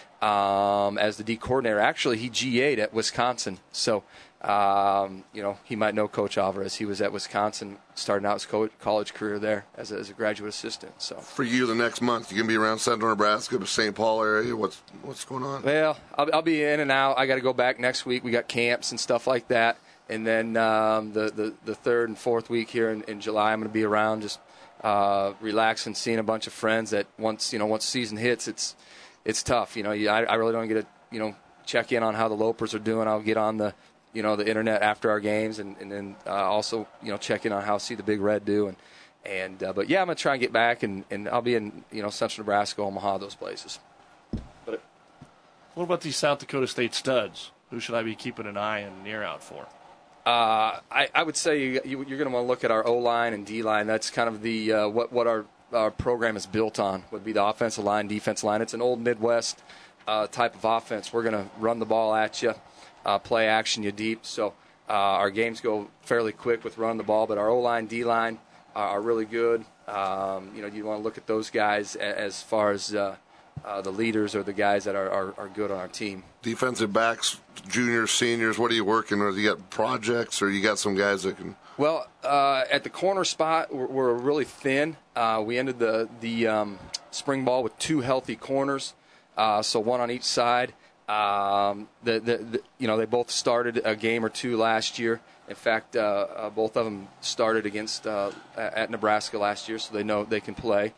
[SPEAKER 1] um, as the D coordinator. Actually, he G A'd at Wisconsin. So, um, you know, he might know Coach Alvarez. He was at Wisconsin, starting out his co- college career there as a, as a graduate assistant. So,
[SPEAKER 9] for you, the next month, you going to be around Central Nebraska, the Saint Paul area? What's what's going on?
[SPEAKER 1] Well, I'll, I'll be in and out. I got to go back next week. We got camps and stuff like that. and then um, the, the the third and fourth week here in, in July, I'm going to be around just uh, relaxing, seeing a bunch of friends. That once you know once season hits, it's it's tough. You know, I, I really don't get to you know check in on how the Lopers are doing. I'll get on the you know the internet after our games, and, and then uh, also you know check in on how see the Big Red do. And and uh, but yeah, I'm going to try and get back, and, and I'll be in you know Central Nebraska, Omaha, those places. But
[SPEAKER 7] what about these South Dakota State studs? Who should I be keeping an eye and an ear out for?
[SPEAKER 1] Uh, I, I would say you, you, you're going to want to look at our O-line and D-line. That's kind of the uh, what what our our program is built on. Would be the offensive line, defensive line. It's an old Midwest uh, type of offense. We're going to run the ball at you, uh, play action you deep. So uh, our games go fairly quick with running the ball. But our O-line, D-line are, are really good. Um, you know, you want to look at those guys as, as far as uh, uh, the leaders or the guys that are, are, are good on our team.
[SPEAKER 9] Defensive backs, juniors, seniors, what are you working with? You got projects, or you got some guys that can...
[SPEAKER 1] Well, uh, at the corner spot, we're, we're really thin. Uh, we ended the, the um, spring ball with two healthy corners, uh, so one on each side. Um, the, the, the, you know, they both started a game or two last year. In fact, uh, uh, both of them started against uh, at Nebraska last year, so they know they can play.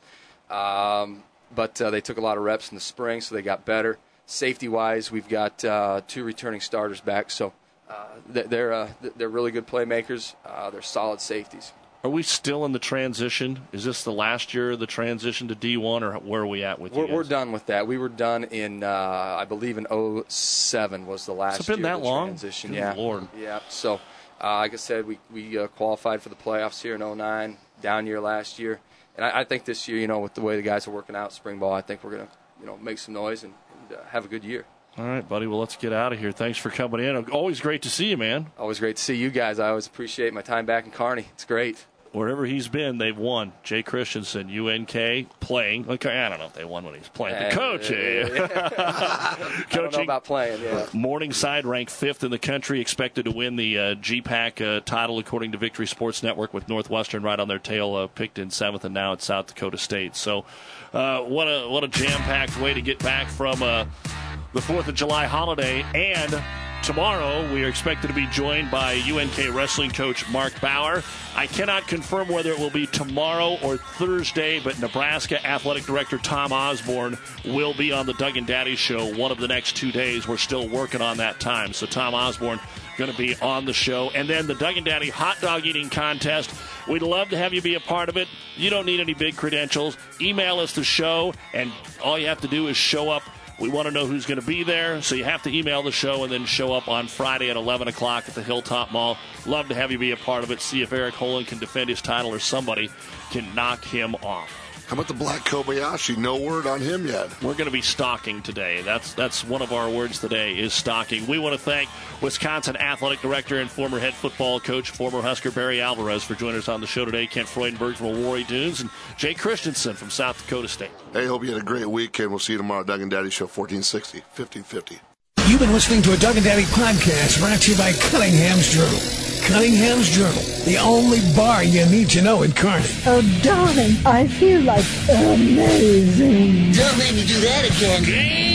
[SPEAKER 1] Um, but uh, they took a lot of reps in the spring, so they got better. Safety-wise, we've got uh, two returning starters back, so uh, they're uh, they're really good playmakers. Uh, they're solid safeties.
[SPEAKER 7] Are we still in the transition? Is this the last year of the transition to D one, or where are we at with
[SPEAKER 1] we're,
[SPEAKER 7] you guys?
[SPEAKER 1] We're done with that. We were done in, uh, I believe, in oh seven was the last
[SPEAKER 7] It's been
[SPEAKER 1] year
[SPEAKER 7] that
[SPEAKER 1] of the
[SPEAKER 7] long?
[SPEAKER 1] transition.
[SPEAKER 7] Good
[SPEAKER 1] yeah,
[SPEAKER 7] Lord.
[SPEAKER 1] Yeah. So, uh, like I said, we we uh, qualified for the playoffs here in oh nine. Down year last year, and I, I think this year, you know, with the way the guys are working out spring ball, I think we're gonna, you know, make some noise and, and uh, have a good year.
[SPEAKER 7] All right, buddy. Well, let's get out of here. Thanks for coming in. Always great to see you, man.
[SPEAKER 1] Always great to see you guys. I always appreciate my time back in Kearney. It's great.
[SPEAKER 7] Wherever he's been, they've won. Jay Christensen, U N K, playing. Okay, I don't know if they won when he was playing, but coaching.
[SPEAKER 1] I don't know about playing, yeah.
[SPEAKER 7] Morningside ranked fifth in the country, expected to win the uh, G PAC uh, title according to Victory Sports Network, with Northwestern right on their tail, uh, picked in seventh, and now it's South Dakota State. So uh, what a what a jam-packed way to get back from uh, the fourth of July holiday. And tomorrow, we are expected to be joined by U N K wrestling coach Mark Bauer. I cannot confirm whether it will be tomorrow or Thursday, but Nebraska Athletic Director Tom Osborne will be on the Doug and Daddy Show one of the next two days. We're still working on that time. So Tom Osborne going to be on the show. And then the Doug and Daddy hot dog eating contest. We'd love to have you be a part of it. You don't need any big credentials. Email us the show, and all you have to do is show up. We want to know who's going to be there, so you have to email the show and then show up on Friday at eleven o'clock at the Hilltop Mall. Love to have you be a part of it. See if Eric Holen can defend his title or somebody can knock him off.
[SPEAKER 9] How about the Black Kobayashi? No word on him yet.
[SPEAKER 7] We're going to be stalking today. That's that's one of our words today is stalking. We want to thank Wisconsin Athletic Director and former head football coach, former Husker Barry Alvarez, for joining us on the show today. Kent Freudenberg from Awarey Dunes, and Jay Christensen from South Dakota State.
[SPEAKER 9] Hey, hope you had a great weekend. We'll see you tomorrow. Doug and Daddy Show, fourteen sixty, fifteen fifty.
[SPEAKER 3] You've been listening to a Doug and Daddy podcast brought to you by Cunningham's Journal. Cunningham's Journal, the only bar you need to know in Kearney.
[SPEAKER 4] Oh, darling, I feel like amazing.
[SPEAKER 3] Don't make me do that again.